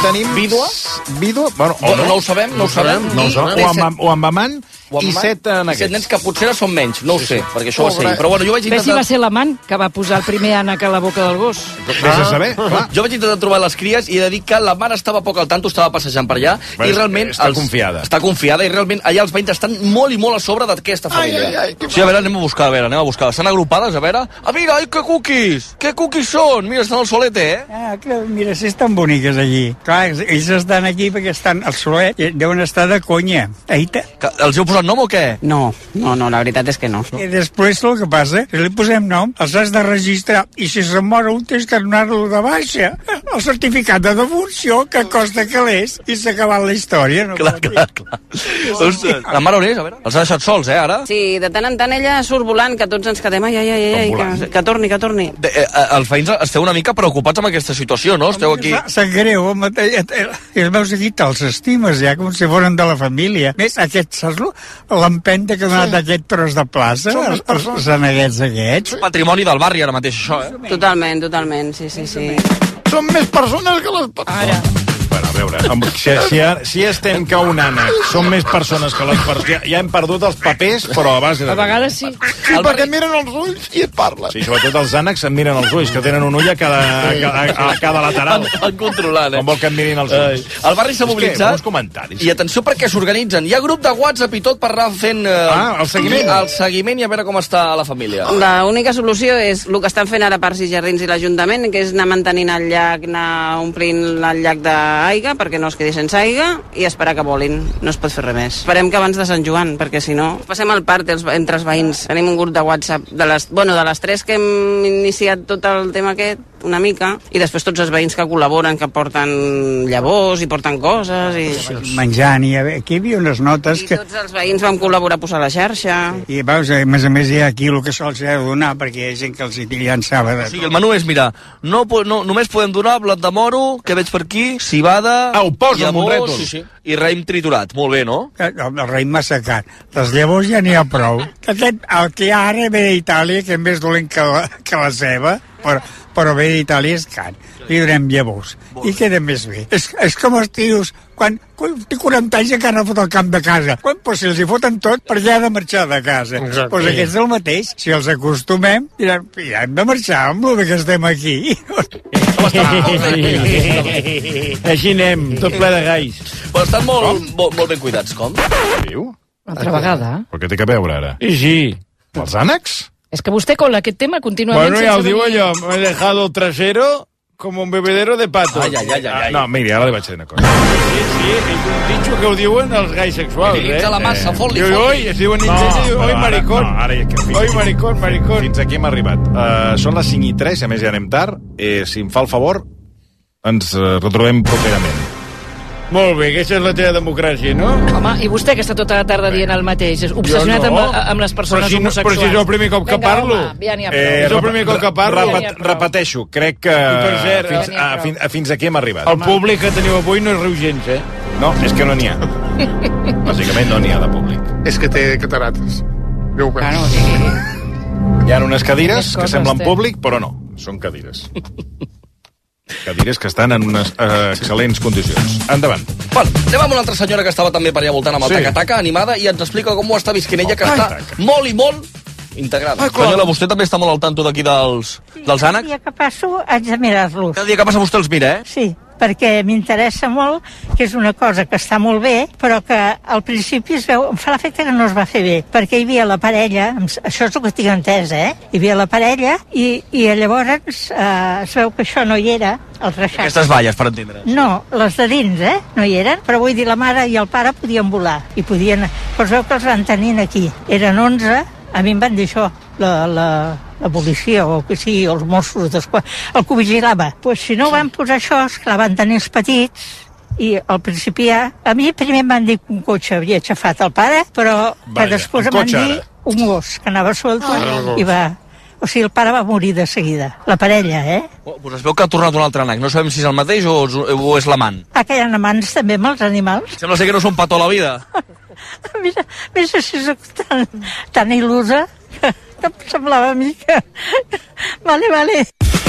tenim... Vídua? Vídua? Bueno, no ho sabem. O amb amant i 7 neguets. 7 nens que potser no són menys, no ho sé, perquè això ho sé. Però bueno, jo vaig Bé, si intentar... va ser l'amant que va posar el primer ànec a la boca del gos. Vés a saber, clar. Jo vaig intentar trobar les cries i he de dir que la mare estava poc al tanto, estava passejant per allà i realment... Està confiada. Està confiada i realment allà els veïns estan molt i molt a sobre d'aquesta família. Sí, a veure, anem a buscar. Estan agrupades, a veure... Ah, mira, ai, que cookies són! Mira, estan al solete, eh? Ah, que, mira, si estan boniques allí. Clar, ells estan aquí perquè estan al solet, deuen estar de conya. Els heu posat nom o què? No, la veritat és que no. I després el que passa, si li posem nom, els has de registrar, i si se'n mor un tens que donar-lo de baixa. El certificat de defunció, que costa calés, i s'ha acabat la història. No Clar. La mare on és? A veure. Els ha deixat sols, ara? Sí, de tant en tant ella surt volant, que tots ens quedem, que torni. Els veïns esteu una mica preocupats amb aquesta situació, no? Esteu aquí... Sap greu, home, els meus aquí te'ls estimes ja, com si foren de la família. Més, aquest, saps l'empenta que ha donat aquest tros de plaça, els aneguets aquests. Patrimoni del barri ara mateix, això, eh? Totalment, sí. Són més persones que les persones. Ara. Bueno, a veure, si estem que un ànec són més persones que les persones... Ja hem perdut els papers, però a base de... A vegades sí. Sí, perquè miren els ulls i et parlen. Sí, sobretot els ànecs em miren els ulls, que tenen un ull a cada lateral. Van controlant, Com vol que em mirin els ulls. El barri s'ha mobilitzat. Comentaris. I atenció perquè s'organitzen. Hi ha grup de WhatsApp i tot per anar fent... el seguiment. El seguiment i a veure com està la família. L'única solució és el que estan fent ara Parcs i Jardins i l'Ajuntament, que és anar mantenint el llac, anar omplint el llac d'aigua, perquè no es quedi sense aigua, i esperar que volin. No es pot fer res més. Esperem que abans de Sant Joan, perquè si no... Passem al part entre els veïns. Tenim un grup de WhatsApp de les 3 que hem iniciat tot el tema aquest, una mica, i després tots els veïns que col·laboren, que porten llavors i porten coses i... Menjant, i aquí hi havia unes notes I que... tots els veïns vam col·laborar a posar la xarxa. I veus, a més hi ha aquí el que se'ls ha de donar, perquè hi ha gent que els hi llançava de... O sigui, el menú és, mira, només podem donar blat de moro, que veig per aquí, cibada... Ho posa amb un rètol. Sí. I raïm triturat. Molt bé, no? El raïm massacat. Les llavors ja n'hi ha prou. El que hi ha ara ve d'Itàlia, que és més dolent que la ceba, però ve d'Itàlia és can. Li donem llavors. I queda més bé. És com els tios, quan té 40 anys encara no fot el camp de casa. Però si els hi foten tot, perquè ha de marxar de casa. Doncs aquests el mateix. Si els acostumem, diran, ja hem de marxar amb el que estem aquí. Així anem, tot ple de gais. Però estan molt ben cuidats, com? Què diu? Altra vegada. Però què té que veure ara? Sí. Els ànecs? És que vostè con aquest tema contínuament... Bueno, ja ho diu allò, me he dejado el trasero como un bebedero de pato. Ai. No, miri, ara li vaig dir una cosa. Sí, és un ditxo que ho diuen els gais sexuals, Utilitza la massa, fot-li. Oi, es diuen oi, maricón. No, ara ja que Oi, maricón. Fins aquí hem arribat. Són les 5:03, a més ja anem tard. Si em fa el favor, ens retrobem properament. Molt bé, aquesta és la teva democràcia, no? Home, i vostè que està tota la tarda dient el mateix, és obsessionat amb les persones homosexuals. Però si és el primer cop que parlo. Ja n'hi ha prou. És el primer cop que parlo. Repeteixo, crec que fins aquí hem arribat. El públic que teniu avui no és riu gens, eh? No, és que no n'hi ha. Bàsicament no n'hi ha de públic. És que té catarates. Ja ho veus. Hi ha unes cadires que semblen té. públic, però no, són cadires. Cadires que estan en unes excel·lents condicions. Endavant. Bueno, anem amb una altra senyora que estava també per allà voltant amb el taca-taca, animada, i ens explica com ho està visquent ella, que està molt i molt integrada. Senyora, vostè també està molt al tanto d'aquí dels ànecs? Cada dia que passo haig de mirar-los. Cada dia que passa vostè els mira, eh? Sí, perquè m'interessa molt, que és una cosa que està molt bé, però que al principi es veu, em fa l'efecte que no es va fer bé, perquè hi havia la parella, això és el que tinc entès, hi havia la parella, i llavors es veu que això no hi era, el reixat. Aquestes valles, per entendre. No, les de dins, no hi eren, però vull dir, la mare i el pare podien volar, i podien... Però es veu que els van tenint aquí. Eren 11, a mi em van dir això, la policia o que sigui, els Mossos d'Esquadra, el que ho vigilava. Pues si no van posar això, esclar, van tenir els petits, i al principi a mi primer em van dir que un cotxe havia aixafat el pare, però que després em van dir un gos que anava suelto i va... O sigui, el pare va morir de seguida. La parella, Pues es veu que ha tornat un altre ànec. No sabem si és el mateix o és l'amant. Que hi ha amants també amb els animals. Sembla ser que no són petó a la vida. Mira si soc tan il·lusa que em semblava a mi que... Vale.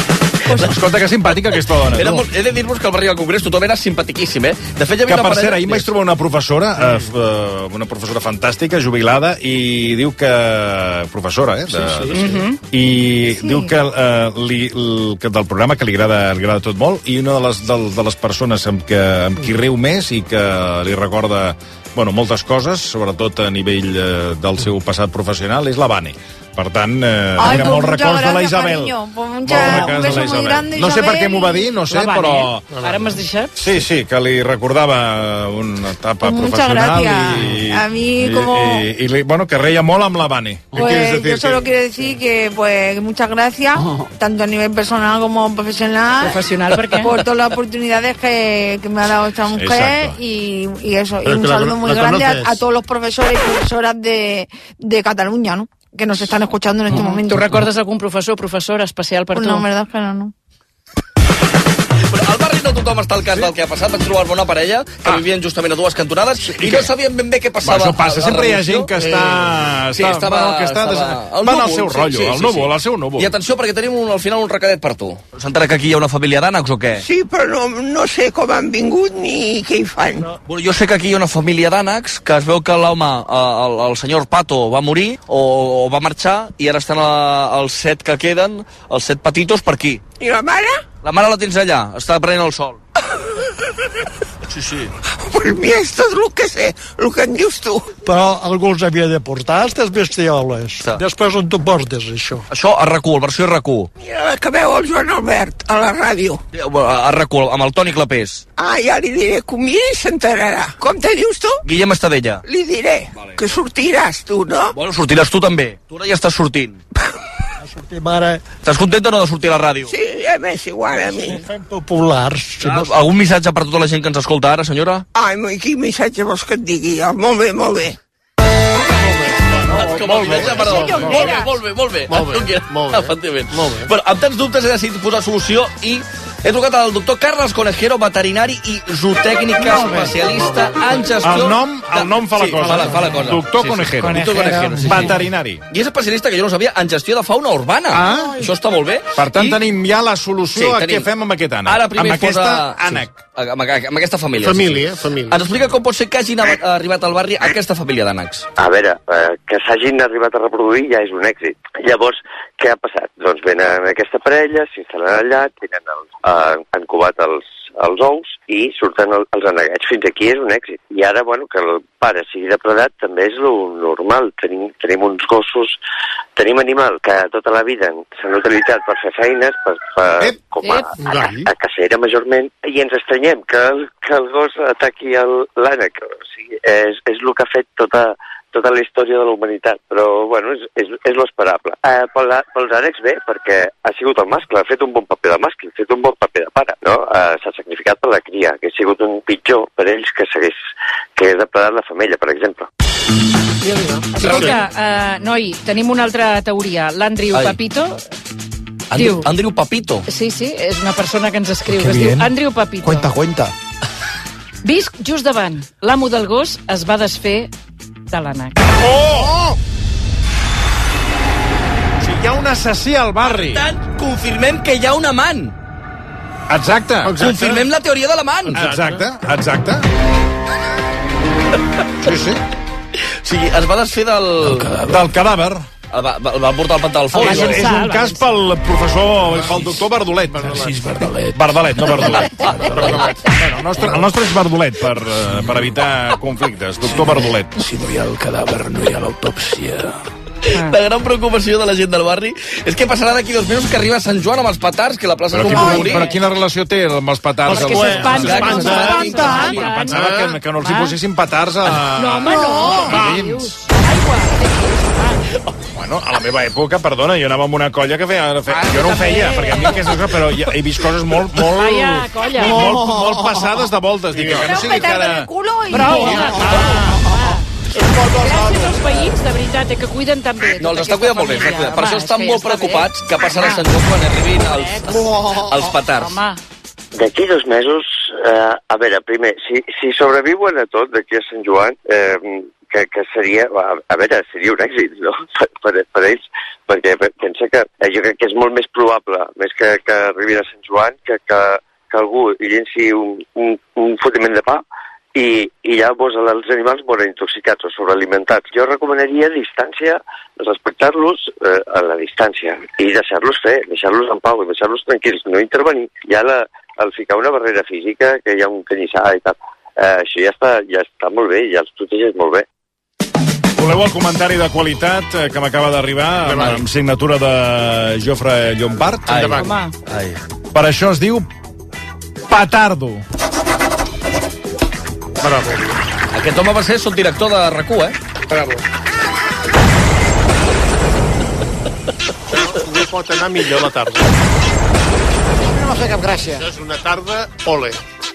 Escolta, que simpàtica aquesta dona. He de dir-vos que al barri del Congrés tothom era simpatiquíssim, De fet, hi havia que, una per cert, parella... ahir vaig trobar una professora fantàstica, jubilada, i diu que... Professora, I diu que del programa que li agrada tot molt, i una de les persones amb qui riu més i que li recorda moltes coses, sobretot a nivell del seu passat professional, és la Vane. Per tant, mira, molts records de la Isabel. Un beso muy grande, Isabel. No sé per què m'ho va dir, no sé, però... Ara m'has deixat? Sí, que li recordava una etapa profesional. A mí como... Y que reía molt amb la Vane. Pues yo solo quiero decir que muchas gracias, tanto a nivel personal como profesional. ¿Profesional por qué? Por todas las oportunidades que me ha dado esta mujer y eso. Y un saludo muy grande a todos los profesores y profesoras de Cataluña, ¿no? Que nos están escuchando en este momento. ¿Tú recordes algún professora especial per tu? No, en verdad es que no. Al barri no tothom està al cas del que ha passat. Vaig trobar una parella que vivien justament a dues cantonades i no sabien ben bé què passava. Això passa, sempre hi ha gent que van al seu rotllo, al seu núvol. I atenció, perquè tenim al final un recadet per tu. S'entera que aquí hi ha una família d'ànecs o què? Sí, però no sé com han vingut ni què hi fan. Jo sé que aquí hi ha una família d'ànecs, que es veu que l'home, el senyor Pato, va morir o va marxar i ara estan els 7 que queden, els 7 petitos, per aquí. I la mare? La mare la tens allà, està prenent el sol. Sí. Pues mira, esto es lo que sé, lo que en dius tu. Però algú els havia de portar, aquestes bestioles. Després on tu portes, això? Això a RAC1, versió RAC1. Mira la que veu el Joan Albert a la ràdio. A RAC1, amb el Toni Clapés. Ja li diré que ho miri i s'enterarà. Com te dius tu? Guillem Estadella. Li diré que sortiràs tu, no? Bueno, sortiràs tu també. Tu ara ja estàs sortint. Estàs contenta o no de sortir a la ràdio? Sí, ja m'és igual a mi. Fem populars. Algun missatge per tota la gent que ens escolta ara, senyora? Ai, quin missatge vols que et digui? Molt bé. Molt bé. Bueno, amb tants dubtes he decidit posar solució i he trucat al doctor Carles Conejero, veterinari i zootècnica especialista en gestió... El nom fa la cosa. Fa la cosa. Doctor Conejero. Veterinari. I és especialista, que jo no sabia, en gestió de fauna urbana. Això està molt bé. Per tant, tenim ja la solució a què fem amb aquest ànec. Ara primer posa... Amb aquesta família. Família. Ens explica com pot ser que hagin arribat al barri aquesta família d'ànecs. A veure, que s'hagin arribat a reproduir ja és un èxit. Llavors, què ha passat? Doncs venen aquesta parella, s'instal·len allà, han covat els ous i surten els aneguets. Fins aquí és un èxit. I ara, que el pare sigui depredat també és lo normal. Tenim uns gossos, tenim animals que tota la vida s'han utilitzat per fer feines, com a cacera majorment, i ens estranyem que el gos ataqui l'ànec. O sigui, és el que ha fet tota la història de la humanitat, però, és l'esperable. Pels ànecs bé, perquè ha sigut el mascle, ha fet un bon paper de mascle, ha fet un bon paper de pare, no? S'ha sacrificat per la cria, que ha sigut un pitjor per ells que hagués depredat la femella, per exemple. Escolta, noi, tenim una altra teoria. L'Andrew Papito... Andrew Papito? Sí, és una persona que ens escriu, que es diu Andrew Papito. Cuenta. Visc just davant. L'amo del gos es va desfer de l'ànec. Oh! O sigui, hi ha un assassí al barri. Per tant, confirmem que hi ha un amant. Exacte. Confirmem la teoria de l'amant. Exacte. Sí. O sigui, es va desfer del cadàver. El va portar al pantà del foc. És un cas pel professor, pel doctor Bardolet. Bardolet, no Bardolet. El nostre és Bardolet, per evitar conflictes. Doctor Bardolet. Si no hi ha el cadàver, no hi ha l'autòpsia. La gran preocupació de la gent del barri és què passarà d'aquí 2 mesos que arriba Sant Joan amb els petards, que la plaça no pot obrir. Però quina relació té amb els petards? Els que s'espanten. Pensava que no els hi posessin petards a... No, home, no. Bueno, a la meva època, perdona, jo anava amb una colla que feia... Jo no ho feia, perquè a mi aquesta cosa... Però he vist coses molt passades de voltes. Dic, que no sigui que ara... Prou, gràcies als veïns, de veritat, que cuiden també. No, els està cuidant molt bé. Per això estan molt preocupats que passarà a Sant Joan quan arribin els petards. D'aquí 2 mesos, a veure, primer, si sobreviuen a tot d'aquí a Sant Joan, que seria, a veure, seria un èxit, no?, per ells, perquè pensa que jo crec que és molt més probable, més que arribin a Sant Joan, que algú llenci un fotiment de pa i llavors els animals moren intoxicats o sobrealimentats. Jo recomanaria distància, respectar-los a la distància i deixar-los fer, deixar-los en pau, deixar-los tranquils, no intervenir. Ja al ficar una barrera física, que hi ha un canyissar i tal, això ja està molt bé, ja els protegeix molt bé. Voleu el comentari de qualitat que m'acaba d'arribar amb signatura de Jofre Llombart? Per això es diu petardo. Bravo. Aquest home va ser subdirector de RAC1, Bravo. No pot anar millor la tarda. No m'ha fet cap gràcia. Això és una tarda, ole.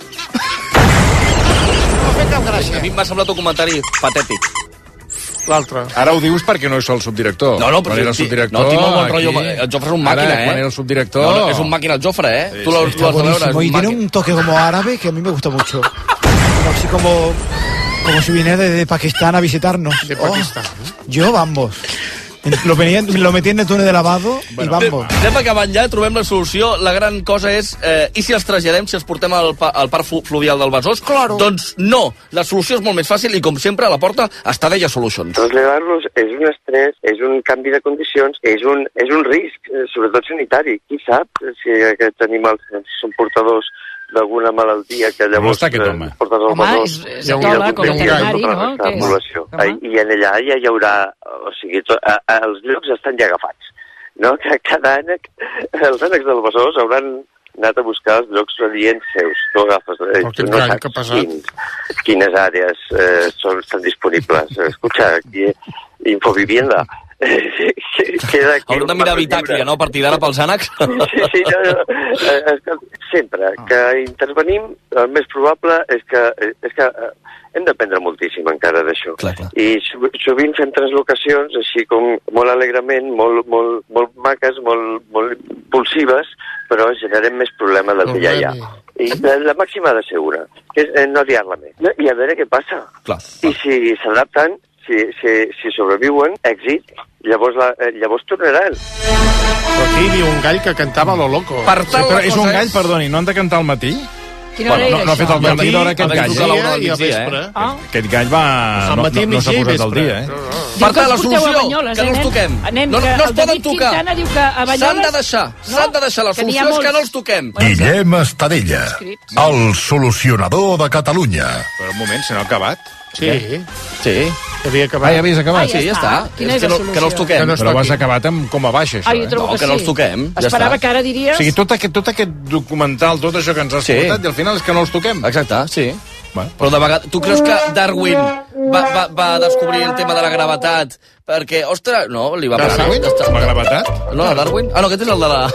No m'ha fet cap gràcia. A mi m'ha semblat un comentari patètic. L'altre. Ara ho dius perquè no és el subdirector. No, però era el subdirector. No, tinc molt bon rotllo. El Jofre és un màquina, Ara, quan era el subdirector... No, és un màquina el Jofre, Sí, Tú lo has de veure. Y tiene un toque como árabe que a mí me gusta mucho. Así como si viniera de Pakistán a visitarnos. De Pakistán. Yo, vamos. Lo metí en el túnel de lavado i vamos. Anem acabant ja, trobem la solució. La gran cosa és, i si els traslladem, si els portem al parc fluvial del Besòs? Claro. Doncs no, la solució és molt més fàcil i, com sempre, a la porta està Estadella Solutions. Traslladar-los és un estrès, és un canvi de condicions, és un risc, sobretot sanitari. Qui sap si aquests animals són portadors d'alguna malaltia que llavors portes al Besòs. És etòleg o veterinari, no? I en allà ja hi haurà... O sigui, els llocs estan ja agafats, no? Que cada ànec, els ànecs del Besòs hauran anat a buscar els llocs radients seus. Tu agafes... No saps quines àrees estan disponibles. Escucha, Infovivienda... Haurem de mirar Vitàcria, no? A partir d'ara pels ànecs? Sí, sempre que intervenim, el més probable és que hem d'aprendre moltíssim encara d'això. I sovint fem translocacions així com molt alegrement, molt maques, molt impulsives, però generem més problema del que ja hi ha. I la màxima ha de ser una, que és no liar-la més. I a veure què passa. I si s'adapten, si sobreviuen, èxit, llavors tornaran. Però aquí hi havia un gall que cantava lo loco. Però és un gall, perdoni, no han de cantar al matí? Quina hora era no ha fet el matí d'hora aquest gall. Aquest gall no s'ha posat al dia, Per tant, la solució, que no els toquem. No es poden tocar. S'han de deixar. La solució és que no els toquem. Guillem Estadella, el solucionador de Catalunya. Però un moment, se n'ha acabat? Sí. Havia acabat. Ja havies acabat? Sí, ja està. Quina és la solució? Que no els toquem. Però ho has acabat amb coma baixa, això. Jo trobo que no els toquem. Esperava que ara diries... O sigui, tot aquest documental, tot això que ens has portat, i al final és que no els toquem. Exacte, sí. Però de vegades... Tu creus que Darwin va descobrir el tema de la gravetat perquè, ostres, no, li va passar... La gravetat? No, Darwin? Ah, no, aquest és el de la...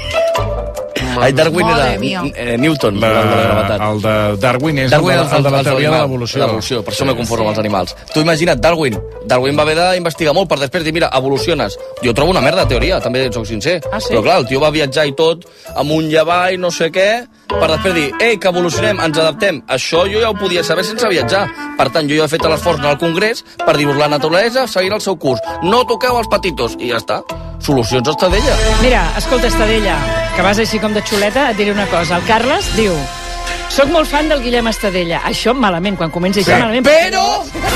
Darwin era Newton, el de la gravetat. El de Darwin és el de la teoria de l'evolució. Per això me conformo amb els animals. Tu imagina't, Darwin va haver d'investigar molt per després dir, mira, evoluciones. Jo trobo una merda de teoria, també soc sincer. Però clar, el tio va viatjar i tot, amunt i avall, no sé què, per després dir, que evolucionem, ens adaptem. Això jo ja ho podia saber sense viatjar. Per tant, jo ja he fet l'esforç al Congrés per dir-vos la naturalesa seguirà el seu curs. No toqueu els petitos. I ja està. Solucions a Estadella. Mira, escolta, Estadella, que vas així com de xuleta, et diré una cosa. El Carles diu, soc molt fan del Guillem Estadella. Això malament, quan comença ja malament. Però...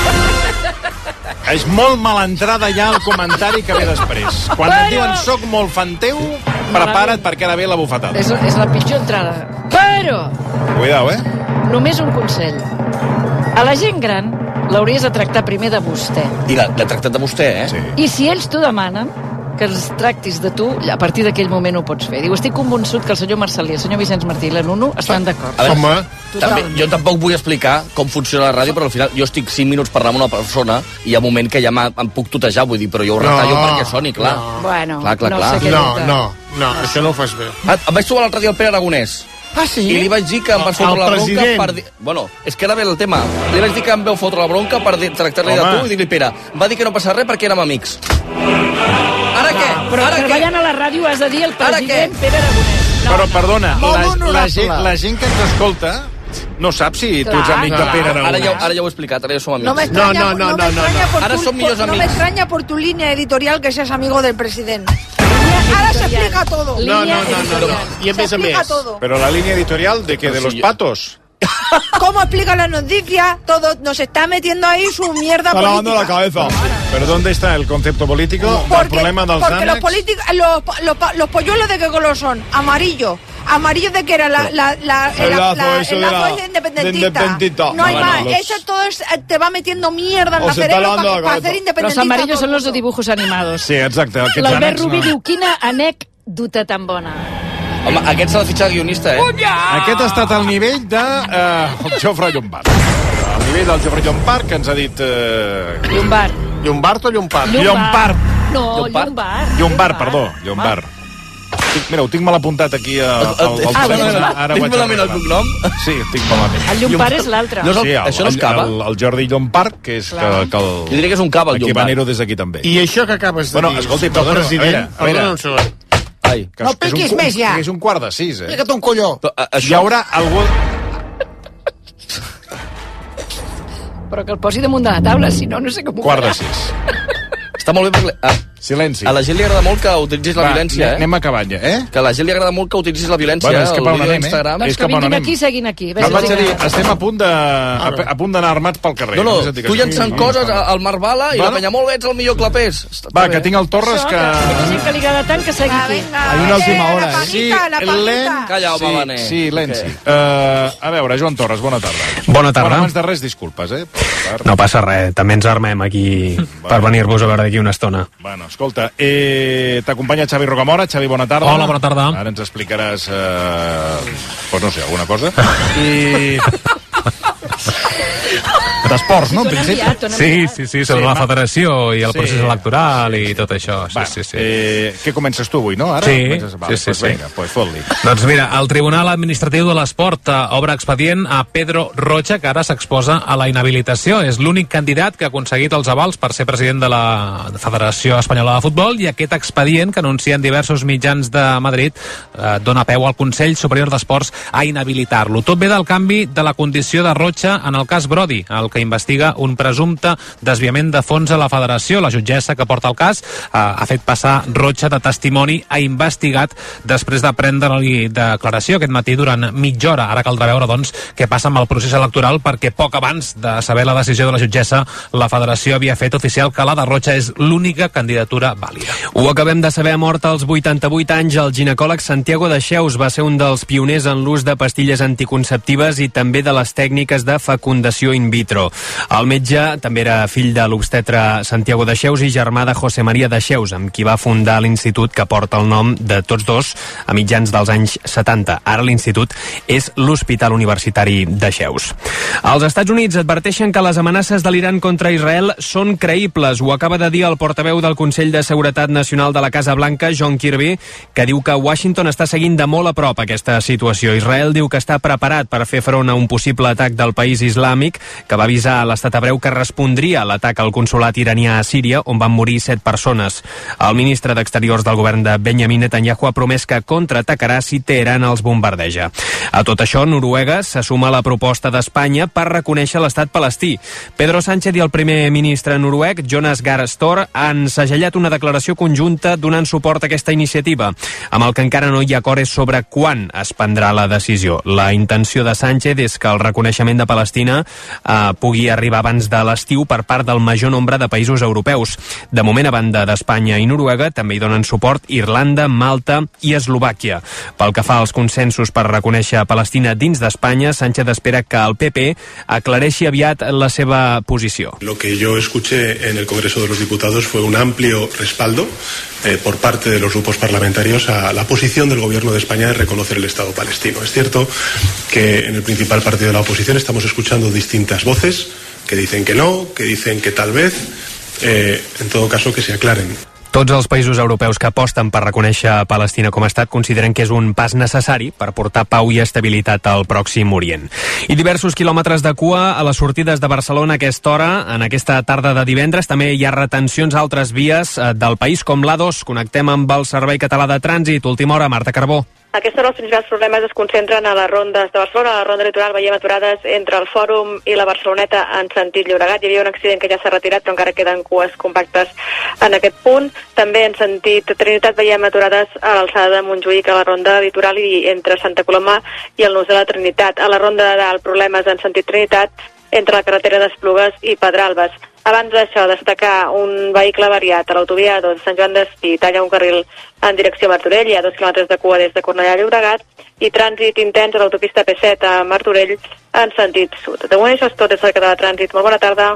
És molt mala entrada ja el comentari que ve després. Quan et diuen soc molt fan teu, prepara't perquè ara ve la bufetada. És la pitjor entrada. Però... Cuidao, només un consell. A la gent gran l'hauries de tractar primer de vostè. I l'ha tractat de vostè, Sí. I si ells t'ho demanen, que els tractis de tu, a partir d'aquell moment ho pots fer. Diu, estic convençut que el senyor Marcelí, el senyor Vicenç Martí i la Nuno estan d'acord. Jo tampoc vull explicar com funciona la ràdio, però al final jo estic 5 minuts parlant amb una persona i hi ha un moment que ja em puc tutejar, vull dir, però jo ho retallo perquè soni, clar. Bueno, clar. sé què No, això no ho fas bé. Em vaig trobar l'altre dia el Pere Aragonès. Ah, sí? I li vaig dir que em va fotre la bronca per dir... Bueno, és que ara ve el tema. Li vaig dir que em veu fotre la bronca per tractar-li de tu i dir-li, Pere, va dir que no passa res perquè érem amics. Ara què? Però treballant a la ràdio has de dir el president Pere Aragonès. Però, perdona, la gent que ens escolta No saps si tu ets amic de Pere Aragonès. Ara ja ho he explicat, ara ja som amics. No me extraña por tu línea editorial que seas amigo del presidente. Ahora se explica todo. No. Y empieza a mes. Pero la línea editorial de que de los patos. ¿Cómo explica la noticia? Todo nos está metiendo ahí su mierda política. Lavando la cabeza. ¿Pero dónde está el concepto político? Porque, el problema dels porque ànecs? los polluelos de qué color son? Amarillo. Amarillo de que era el lazo independentista. No hay más. Eso todo te va metiendo mierda en la cerebro para hacer independentista. Los amarillos son los de dibujos animados. Sí, exacte. L'Albert Rubí diu, quina anècdota tan bona. Home, aquest s'ha de fitxar guionista, Aquest ha estat al nivell de Jofre Llombart. Al nivell del Jofre Llombart, que ens ha dit... Llombart. Llombart o Llompart? Llombart. No, Llombart. Llombart, perdó. Llombart. Mira, ho tinc mal apuntat aquí al telèfon. Tinc malament el cognom? Sí, tinc malament. El Llombart és l'altre. Això no és cava? El Jordi Llombart, que és... Jo diria que és un cava, el Llombart. Aquí Vanero des d'aquí també. I això que acabes de dir... Bueno, escolti, perdona, Perdona un segon. No piquis més ja. És un 5:45, Fica't un colló. Hi haurà algú... Però que el posi damunt de la taula, si no, no sé com ho farà. 5:45. Està molt bé perquè... Silenci. A la gent li agrada molt que utilitzis la violència, Anem acabant ja, Que a la gent li agrada molt que utilitzis la violència, bueno, és que per on anem, Doncs que vinguin aquí, seguin aquí. No, vaig a dir, estem a punt d'anar armats pel carrer. No, tu llençant coses al Mar Bala i la penya molt bé, ets el millor clapés. Va, que tinc el Torres que... Aquesta gent que li agrada tant que segui aquí. Hay una última hora, Sí, lent. Calla, home, Vané. Sí, silenci. A veure, Joan Torres, bona tarda. Bona tarda. Abans de res, disculpes, No passa res, també ens armem aquí per venir-vos a veure d'aquí una estona. Bueno, escolta, t'acompanya Xavi Rocamora. Xavi, bona tarda. Hola, bona tarda. Ara ens explicaràs, pues no sé, alguna cosa. I... d'esports, no? Sí, sobre la federació i el procés electoral i tot això. Sí. Què comences tu avui, no? Ara? Sí. Vinga, pues fot-li. Doncs mira, el Tribunal Administratiu de l'Esport obre expedient a Pedro Rocha, que ara s'exposa a la inhabilitació. És l'únic candidat que ha aconseguit els avals per ser president de la Federació Espanyola de Futbol, i aquest expedient, que anuncien diversos mitjans de Madrid, dona peu al Consell Superior d'Esports a inhabilitar-lo. Tot ve del canvi de la condició de Rocha en el cas Brody, el que investiga un presumpte desviament de fons a la federació. La jutgessa que porta el cas ha fet passar Rocha de testimoni a investigat després de prendre-li declaració aquest matí durant mitja hora. Ara caldrà veure, doncs, què passa amb el procés electoral, perquè poc abans de saber la decisió de la jutgessa, la federació havia fet oficial que la de Rocha és l'única candidatura vàlida. Ho acabem de saber, mort als 88 anys, el ginecòleg Santiago Dexeus va ser un dels pioners en l'ús de pastilles anticonceptives i també de les tècniques de fecundació in vitro. El metge també era fill de l'obstetre Santiago Dexeus i germà de José María Dexeus, amb qui va fundar l'institut que porta el nom de tots dos a mitjans dels anys 70. Ara l'institut és l'Hospital Universitari Dexeus. Els Estats Units adverteixen que les amenaces de l'Iran contra Israel són creïbles. Ho acaba de dir el portaveu del Consell de Seguretat Nacional de la Casa Blanca, John Kirby, que diu que Washington està seguint de molt a prop aquesta situació. Israel diu que està preparat per fer front a un possible atac del país islàmic, que va avisar a l'estat hebreu que respondria a l'atac al consolat iranià a Síria, on van morir 7 persones. El ministre d'Exteriors del govern de Benjamin Netanyahu ha promès que contraatacarà si Teheran els bombardeja. A tot això, Noruega se suma a la proposta d'Espanya per reconèixer l'estat palestí. Pedro Sánchez i el primer ministre noruec, Jonas Gahr Støre, han segellat una declaració conjunta donant suport a aquesta iniciativa. Amb el que encara no hi ha acord és sobre quan es prendrà la decisió. La intenció de Sánchez és que el reconeixement de Palestina pugui arribar abans de l'estiu per part del major nombre de països europeus. De moment, a banda d'Espanya i Noruega, també hi donen suport Irlanda, Malta i Eslovàquia. Pel que fa als consensos per reconèixer Palestina dins d'Espanya, Sánchez espera que el PP aclareixi aviat la seva posició. Lo que yo escuché en el Congreso de los Diputados fue un amplio respaldo por parte de los grupos parlamentarios a la posición del Gobierno de España de reconocer el Estado palestino. Es cierto que en el principal partido de la oposición estamos escuchando distintas voces que dicen que no, que dicen que tal vez, en todo caso que se aclaren. Tots els països europeus que aposten per reconèixer Palestina com a estat consideren que és un pas necessari per portar pau i estabilitat al Pròxim Orient. I diversos quilòmetres de cua a les sortides de Barcelona a aquesta hora, en aquesta tarda de divendres. També hi ha retencions a altres vies del país, com l'A2. Connectem amb el Servei Català de Trànsit. Última hora, Marta Carbó. Aquesta hora els principals problemes es concentren a les rondes de Barcelona. A la ronda litoral veiem aturades entre el Fòrum i la Barceloneta en sentit Llobregat. Hi havia un accident que ja s'ha retirat, però encara queden cues compactes en aquest punt. També en sentit Trinitat veiem aturades a l'alçada de Montjuïc a la ronda litoral i entre Santa Coloma i el nus de la Trinitat. A la ronda de Dalt, problemes en sentit Trinitat entre la carretera d'Esplugues i Pedralbes. Abans d'això, destacar un vehicle variat a l'autovia de Sant Joan d'Espí, talla un carril en direcció a Martorell, hi ha 2 quilòmetres de cua des de Cornellà a Llobregat, i trànsit intens a l'autopista P7 a Martorell en sentit sud. De moment això és tot des del Català de Trànsit. Molt bona tarda.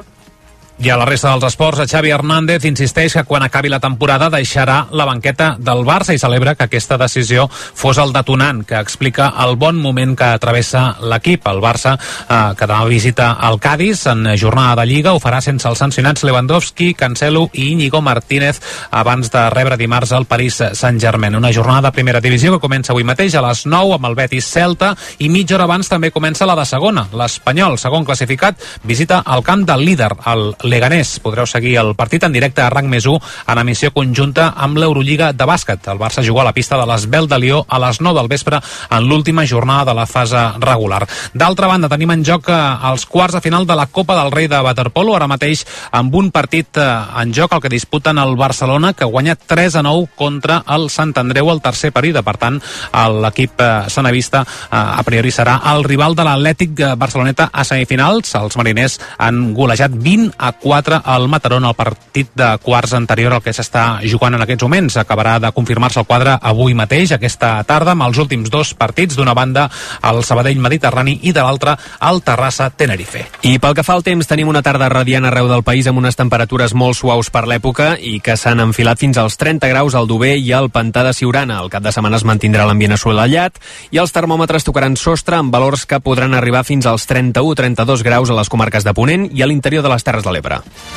I a la resta dels esports, Xavi Hernández insisteix que quan acabi la temporada deixarà la banqueta del Barça i celebra que aquesta decisió fos el detonant, que explica el bon moment que travessa l'equip. El Barça, que demà visita el Cádiz en jornada de Lliga, ho farà sense els sancionats Lewandowski, Cancelo i Íñigo Martínez abans de rebre dimarts el Paris Saint-Germain. Una jornada de primera divisió que comença avui mateix a les 9 amb el Betis Celta i mitja hora abans també comença la de segona. L'Espanyol, segon classificat, visita el camp del líder, el Leganés. Podreu seguir el partit en directe a RAC+1 en emissió conjunta amb l'Eurolliga de bàsquet. El Barça juga a la pista de l'Esbel de Lió a les 9 del vespre en l'última jornada de la fase regular. D'altra banda, tenim en joc els quarts de final de la Copa del Rei de waterpolo, ara mateix amb un partit en joc, el que disputen el Barcelona, que guanya 3-9 contra el Sant Andreu al tercer període. Per tant, l'equip sanavista a priori serà el rival de l'Atlètic Barceloneta a semifinals. Els mariners han golejat 20-4 al Mataró en el partit de quarts anterior al que s'està jugant en aquests moments. Acabarà de confirmar-se el quadre avui mateix, aquesta tarda, amb els últims 2 partits, d'una banda el Sabadell Mediterrani i de l'altra el Terrassa Tenerife. I pel que fa al temps, tenim una tarda radiant arreu del país amb unes temperatures molt suaus per l'època i que s'han enfilat fins als 30 graus al Dober i al Pantà de Siurana. El cap de setmana es mantindrà l'ambient assolellat i els termòmetres tocaran sostre amb valors que podran arribar fins als 31-32 graus a les comarques de Ponent i a l'interior de les Terres de l'Ebre.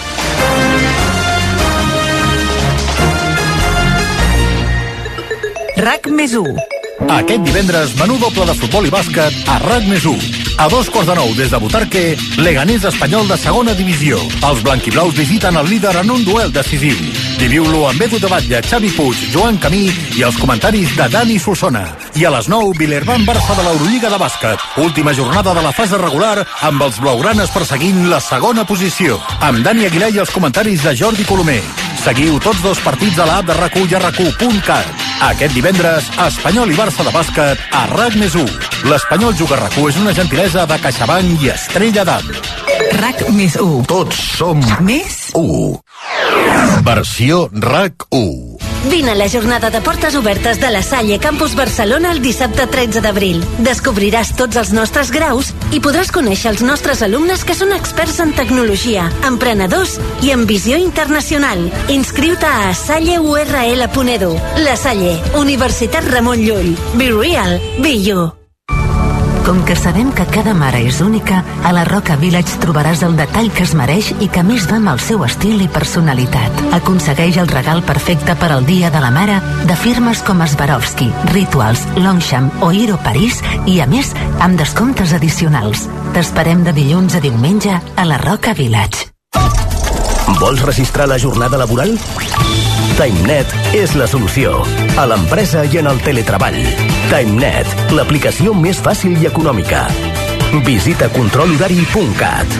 RAC+1. Aquest divendres, menú doble de futbol i bàsquet a RAC+1. A 8:45 des de Butarque, Leganés Espanyol de segona divisió. Els blanquiblaus visiten el líder en un duel decisiu. Viviu-lo amb Edu de Batlle, Xavi Puig, Joan Camí i els comentaris de Dani Solsona. I a les 9, Villerban-Barça de l'Eurolliga de bàsquet. Última jornada de la fase regular amb els blaugranes perseguint la segona posició. Amb Dani Aguilar i els comentaris de Jordi Colomer. Seguiu tots 2 partits a l'app de RAC1 i a RAC1.cat. Aquest divendres, Espanyol i Barça de bàsquet a RAC+1. L'Espanyol juga a RAC1 és una gentilesa de CaixaBank i Estrella d'Am. RAC+1. Tots som més 1. Versió RAC1. Vine a la jornada de portes obertes de la Salle Campus Barcelona el dissabte 13 d'abril. Descobriràs tots els nostres graus i podràs conèixer els nostres alumnes que són experts en tecnologia, emprenedors i en visió internacional. Inscriu-te a salleurl.edu. La Salle, Universitat Ramon Llull. Be real, be you. Com que sabem que cada mare és única, a la Roca Village trobaràs el detall que es mereix i que més va amb el seu estil i personalitat. Aconsegueix el regal perfecte per al Dia de la Mare de firmes com Swarovski, Rituals, Longchamp o Hiro París i, a més, amb descomptes addicionals. T'esperem de dilluns a diumenge a la Roca Village. Vols registrar la jornada laboral? TimeNet és la solució. A l'empresa i en el teletreball. TimeNet, l'aplicació més fàcil i econòmica. Visita controlhorari.cat.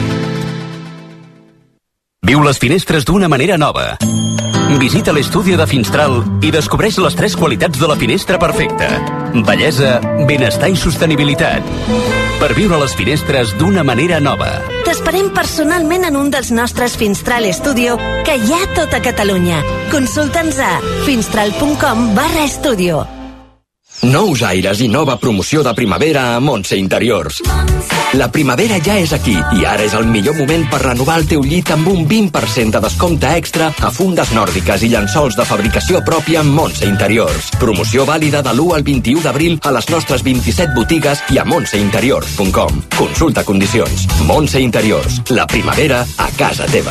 Viu les finestres d'una manera nova. Visita l'estudi de Finstral i descobreix les 3 qualitats de la finestra perfecta. Bellesa, benestar i sostenibilitat. Per viure les finestres d'una manera nova. T'esperem personalment en un dels nostres Finstral Studio que hi ha a tota Catalunya. Consulta'ns a finstral.com/estudio. Nous aires i nova promoció de primavera a Montse Interiors. La primavera ja és aquí i ara és el millor moment per renovar el teu llit amb un 20% de descompte extra a fundes nòrdiques i llençols de fabricació pròpia amb Montse Interiors. Promoció vàlida de l'1 al 21 d'abril a les nostres 27 botigues i a montseinteriors.com. Consulta condicions. Montse Interiors. La primavera a casa teva.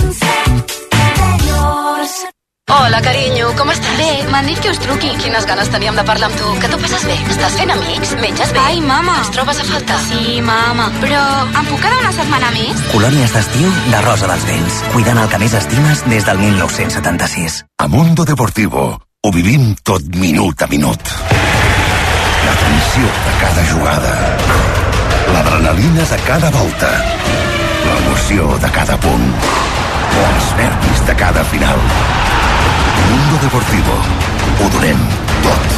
Hola, carinyo, com estàs? Bé, m'han dit que us truqui. Quines ganes teníem de parlar amb tu. Que t'ho passes bé? Estàs fent amics? Menges bé? Ai, mama. Ens trobes a faltar? Sí, mama. Però em puc quedar una setmana més? Colònies d'estiu de Rosa dels Vents. Cuidant el que més estimes des del 1976. A Mundo Deportivo ho vivim tot minut a minut. La tensió de cada jugada. L'adrenalina de cada volta. L'emoció de cada punt. Els nervis de cada final. Mundo Deportivo. Ho donem tot.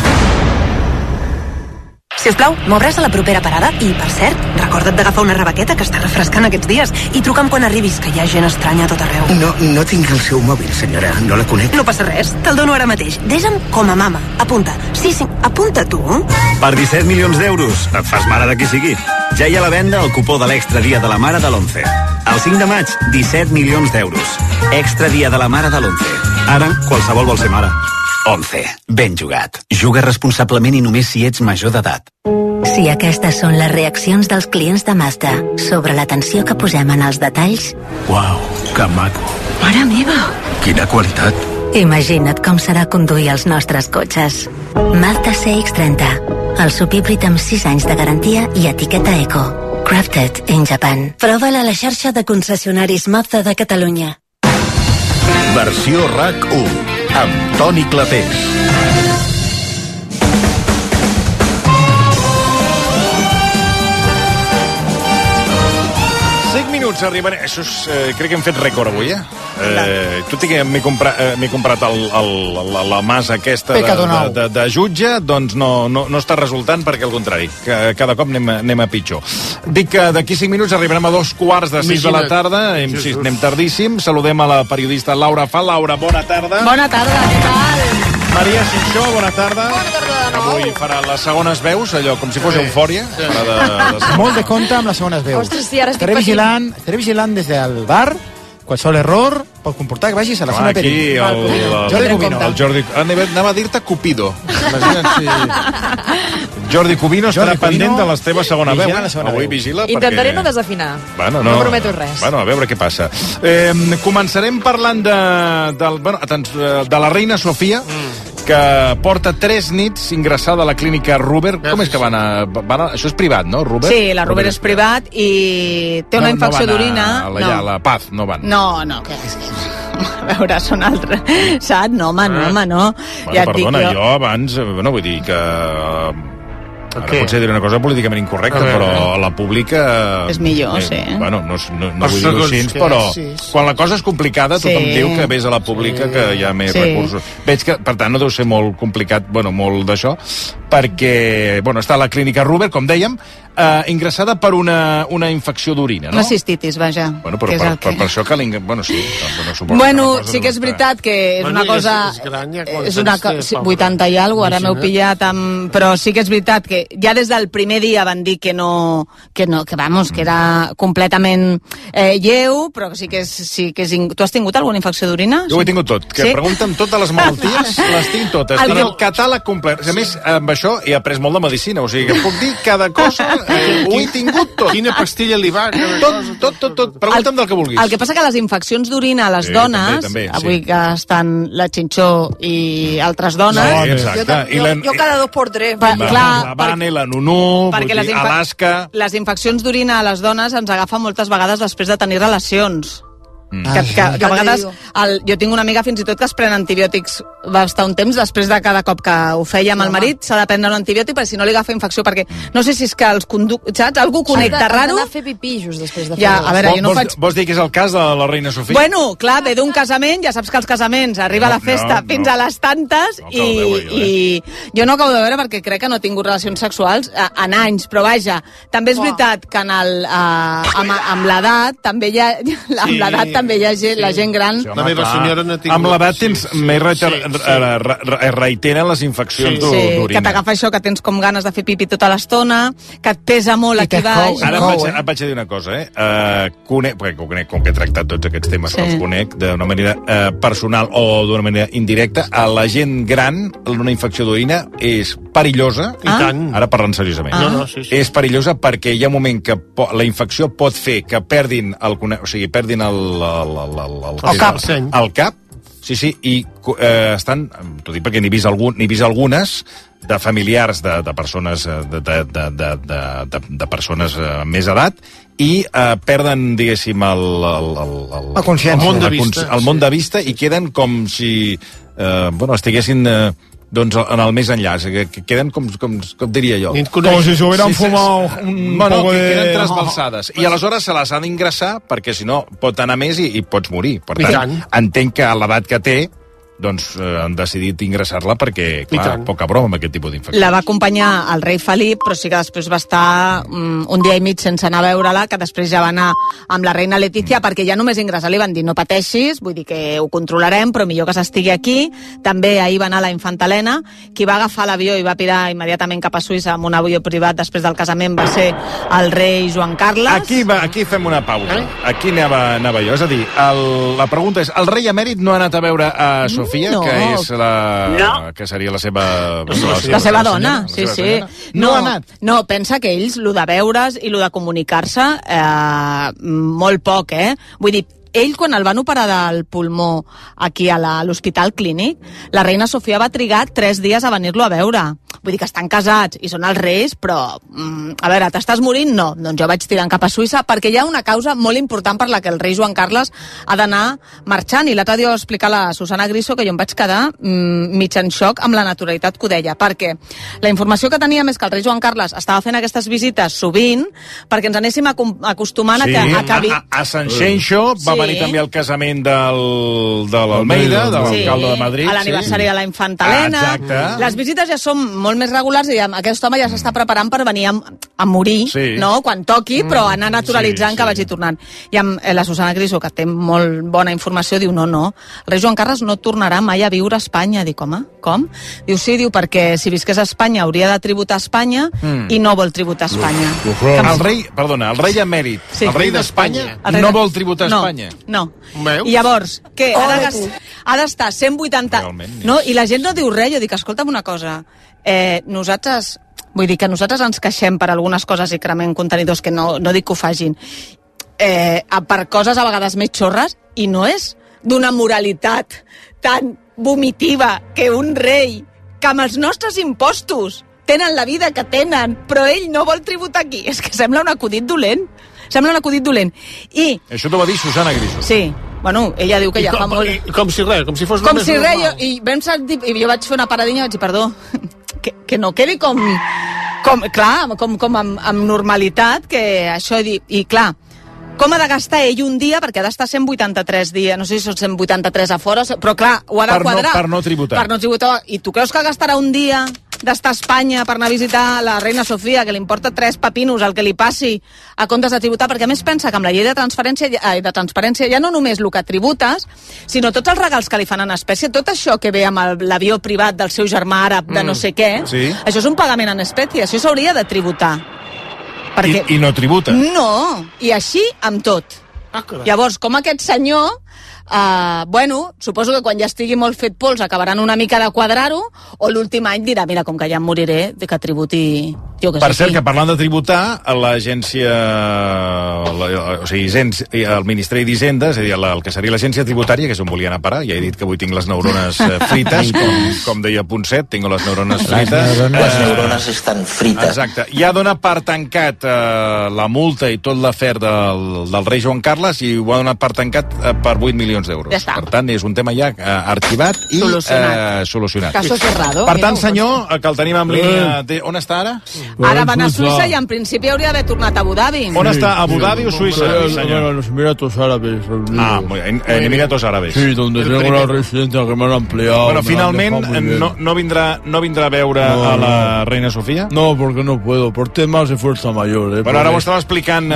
Sisplau, m'obres a la propera parada? I, per cert, recorda't d'agafar una rebequeta que està refrescant aquests dies i truca'm quan arribis, que hi ha gent estranya a tot arreu. No tinc el seu mòbil, senyora. No la conec. No passa res, te'l dono ara mateix. Desa'm com a mama. Apunta. Sí, apunta tu. Per 17 milions d'euros et fas mare de qui sigui. Ja hi ha a la venda el cupó de l'Extra Dia de la Mare de l'11. El 5 de maig, 17 milions d'euros. Extra Dia de la Mare de l'11. Ara, qualsevol vol ser mare. 11. Ben jugat. Juga responsablement i només si ets major d'edat. Si aquestes són les reaccions dels clients de Mazda sobre l'atenció que posem en els detalls... Uau, que maco. Mare meva! Quina qualitat. Imagina't com serà conduir els nostres cotxes. Mazda CX-30. El subhíbrid amb 6 anys de garantia i etiqueta Eco. Crafted in Japan. Prova-la a la xarxa de concessionaris Mazda de Catalunya. Versió RAC1 amb Toni Clapés. Arriben, això és, crec que hem fet rècord avui, tot i que m'he comprat la masa aquesta de jutge, doncs no està resultant, perquè al contrari, que cada cop anem a pitjor. Dic que d'aquí 5 minuts arribarem a 2:45 de la tarda, anem tardíssim. Saludem a la periodista Laura Fal. Laura, bona tarda. Bona tarda, què tal? Maria Xinxó, bona tarda. Bona tarda de nou. Avui farà les segones veus, allò com si fos eufòria. Molt de compte amb les segones veus. Ostres, sí, ara estic estaré vigilant des del bar. Qualsevol error pot comportar que vagis a la zona aquí Jordi Cubino. Anava a dir-te Cupido. Imagina't si... Jordi Cubino estarà pendent de la teva segona veu. Avui vigila perquè... Intentaré no desafinar. Bueno, no prometo res. Bueno, a veure què passa. Començarem parlant de la reina Sofia, que porta 3 nits ingressada a la clínica Ruber. Com és que van a... Això és privat, no, Ruber? Sí, la Ruber és privat i té una infecció d'orina. A la Paz no van. No, que és que... A veure, són altres... Saps? No, home, no. Bueno, ja perdona, jo abans... Bueno, vull dir que... Ara potser diré una cosa políticament incorrecta, però la pública... És millor, sí. Bueno, no vull dir-ho així, però quan la cosa és complicada tothom diu que vés a la pública, que hi ha més recursos. Veig que, per tant, no deu ser molt complicat, bueno, molt d'això, perquè, bueno, està a la clínica Ruber, com dèiem, ingressada per una infecció d'orina, no? Una cistitis, vaja. Bueno, però per això que bueno, sí. Bueno, sí que és veritat que és una cosa... És una 80 i alguna cosa, ara m'heu pillat amb... Però sí que és veritat que ja des del primer dia van dir que era completament lleu, però sí que és... Tu has tingut alguna infecció d'orina? Jo ho he tingut tot. Que pregunta'm totes les malalties, les tinc totes. Tinc el catàleg complet. A més, amb això he après molt de medicina, o sigui que puc dir cada cosa... Ho he tingut tot. Quina pastilla li va? Tot. Pregunta'm del que vulguis. El que passa que les infeccions d'orina a les dones, també, avui que estan la Xinxó i altres dones... Jo cada 2x3. La Vane, la Nunú, Alaska... Les infeccions d'orina a les dones ens agafen moltes vegades després de tenir relacions. Que a vegades jo tinc una amiga fins i tot que es pren antibiòtics, va estar un temps després de cada cop que ho feia amb el marit, s'ha de prendre un antibiòtic perquè si no li agafa infecció, perquè no sé si és que els saps? Algú connecta raro. Has d'anar a fer pipí just després de fer a veure, jo no faig... Vols dir que és el cas de la reina Sofia? Bueno, clar, ve d'un casament, ja saps que els casaments arriba a la festa fins a les tantes i jo no acabo de veure perquè crec que no he tingut relacions sexuals en anys, però vaja, també és veritat que amb l'edat també hi ha també hi ha la gent gran... La meva senyora no ha tingut... Amb l'edat tens més reiteren les infeccions d'orina. Que t'agafa això, que tens com ganes de fer pipi tota l'estona, que et pesa molt aquí baix. Ara et vaig a dir una cosa, perquè ho conec, com que he tractat tots aquests temes, els conec d'una manera personal o d'una manera indirecta. A la gent gran, una infecció d'orina és perillosa. Ara parlant seriosament. És perillosa perquè hi ha un moment que la infecció pot fer que perdin el cap, sí, i estan, t'ho dic perquè n'he vist algunes de familiars de persones de persones amb més edat i perden, diguéssim, la consciència, el món de vista i queden com si estiguessin doncs en el més enllà, que queden com diria jo. Com si s'hubieran fumat un poco de... queden trasbalsades. I aleshores se les ha d'ingressar perquè si no pot anar més i pots morir. Per tant, entenc que a l'edat que té doncs han decidit ingressar-la perquè, clar, poca broma amb aquest tipus d'infeccions. La va acompanyar el rei Felip, però sí que després va estar un dia i mig sense anar a veure-la, que després ja va anar amb la reina Letícia, perquè ja només ingressar li van dir no pateixis, vull dir que ho controlarem, però millor que s'estigui aquí. També ahir va anar la infanta Helena, qui va agafar l'avió i va pirar immediatament cap a Suïssa amb un avió privat després del casament va ser el rei Joan Carles. Aquí fem una pausa. Aquí anava jo. És a dir, la pregunta és, el rei emèrit no ha anat a veure a Sofia, que és que seria la seva... La seva dona, sí. No ha anat. No, pensa que ells, lo de veure's i lo de comunicar-se, molt poc, Vull dir, ell, quan el van operar del pulmó aquí a l'Hospital Clínic, la reina Sofia va trigar 3 dies a venir-lo a veure. Vull dir que estan casats i són els reis, però, a veure, t'estàs morint? No. Doncs jo vaig tirant cap a Suïssa, perquè hi ha una causa molt important per la que el rei Joan Carles ha d'anar marxant. I l'altre dia ho explicar la Susana Griso, que jo em vaig quedar mig en xoc amb la naturalitat que ho deia, perquè la informació que teníem és que el rei Joan Carles estava fent aquestes visites sovint perquè ens anéssim acostumant a que acabi... A Sant Xenxo va venir també el casament de l'Almeida, de l'alcalde de Madrid. A l'aniversari de la infanta Helena. Les visites ja són molt més regulars i aquest home ja s'està preparant per venir a morir, no? Quan toqui, però anar naturalitzant que vagi tornant. I amb la Susana Griso, que té molt bona informació, diu no, el rei Joan Carles no tornarà mai a viure a Espanya. Dic, home, com? Diu, sí, perquè si visqués a Espanya hauria de tributar a Espanya i no vol tributar a Espanya. El rei emèrit, el rei d'Espanya, no vol tributar a Espanya. No. I llavors, què? Ha d'estar 180... No? I la gent no diu res. Jo dic, escolta'm una cosa, nosaltres ens queixem per algunes coses i cremem contenidors, que no dic que ho facin, per coses a vegades més xorres, i no és d'una moralitat tan vomitiva que un rei, que amb els nostres impostos tenen la vida que tenen, però ell no vol tributar aquí. És que sembla un acudit dolent. I... Això t'ho va dir Susana Griso. Sí. Bueno, ella diu que ja fa molt... Com si res, com si fos només normal. I jo vaig fer una paradinha i vaig dir, perdó, que no quedi com amb normalitat, que això he dit... I clar, com ha de gastar ell un dia, perquè ha d'estar 183 dies, no sé si són 183 a fora, però clar, ho ha de quadrar. Per no tributar. I tu creus que gastarà un dia d'estar a Espanya per anar a visitar la reina Sofia, que li importa 3 pepinos el que li passi a comptes de tributar? Perquè a més pensa que amb la llei de transparència ja no només el que tributes, sinó tots els regals que li fan en espècie, tot això que ve amb l'avió privat del seu germà àrab de no sé què, això és un pagament en espècie, això s'hauria de tributar. Perquè... I no tributa. No, i així amb tot. Llavors, com aquest senyor, suposo que quan ja estigui molt fet pols acabaran una mica de quadrar-ho, o l'últim any dirà, mira, com que ja em moriré, de que tributi... Per cert, que parlant de tributar, l'agència... O sigui, el Ministeri d'Hisenda, és a dir, el que seria l'agència tributària, que és on volia anar a parar, ja he dit que avui tinc les neurones frites, com deia Ponset, tinc les neurones frites. Les neurones estan frites. Exacte. Ja dona per tancat la multa i tot l'afer del rei Joan Carles i ho ha donat per tancat per 8 milions d'euros. Ja està. Per tant, és un tema ja arxivat i solucionat. Caso cerrado. Per tant, senyor, que el tenim en línia... On està ara? Ara van a Suïssa i en principi hauria d'haver tornat a Abu Dhabi. On està? Abu Dhabi o Suïssa, senyor? En los Emiratos Árabes. En Emiratos Árabes. Sí, donde tengo la residencia que me han ampliado. Bueno, finalment no vindrà a veure a la reina Sofía? No, porque no puedo, por temas de fuerza mayor. Bueno, ahora vos estaba explicando...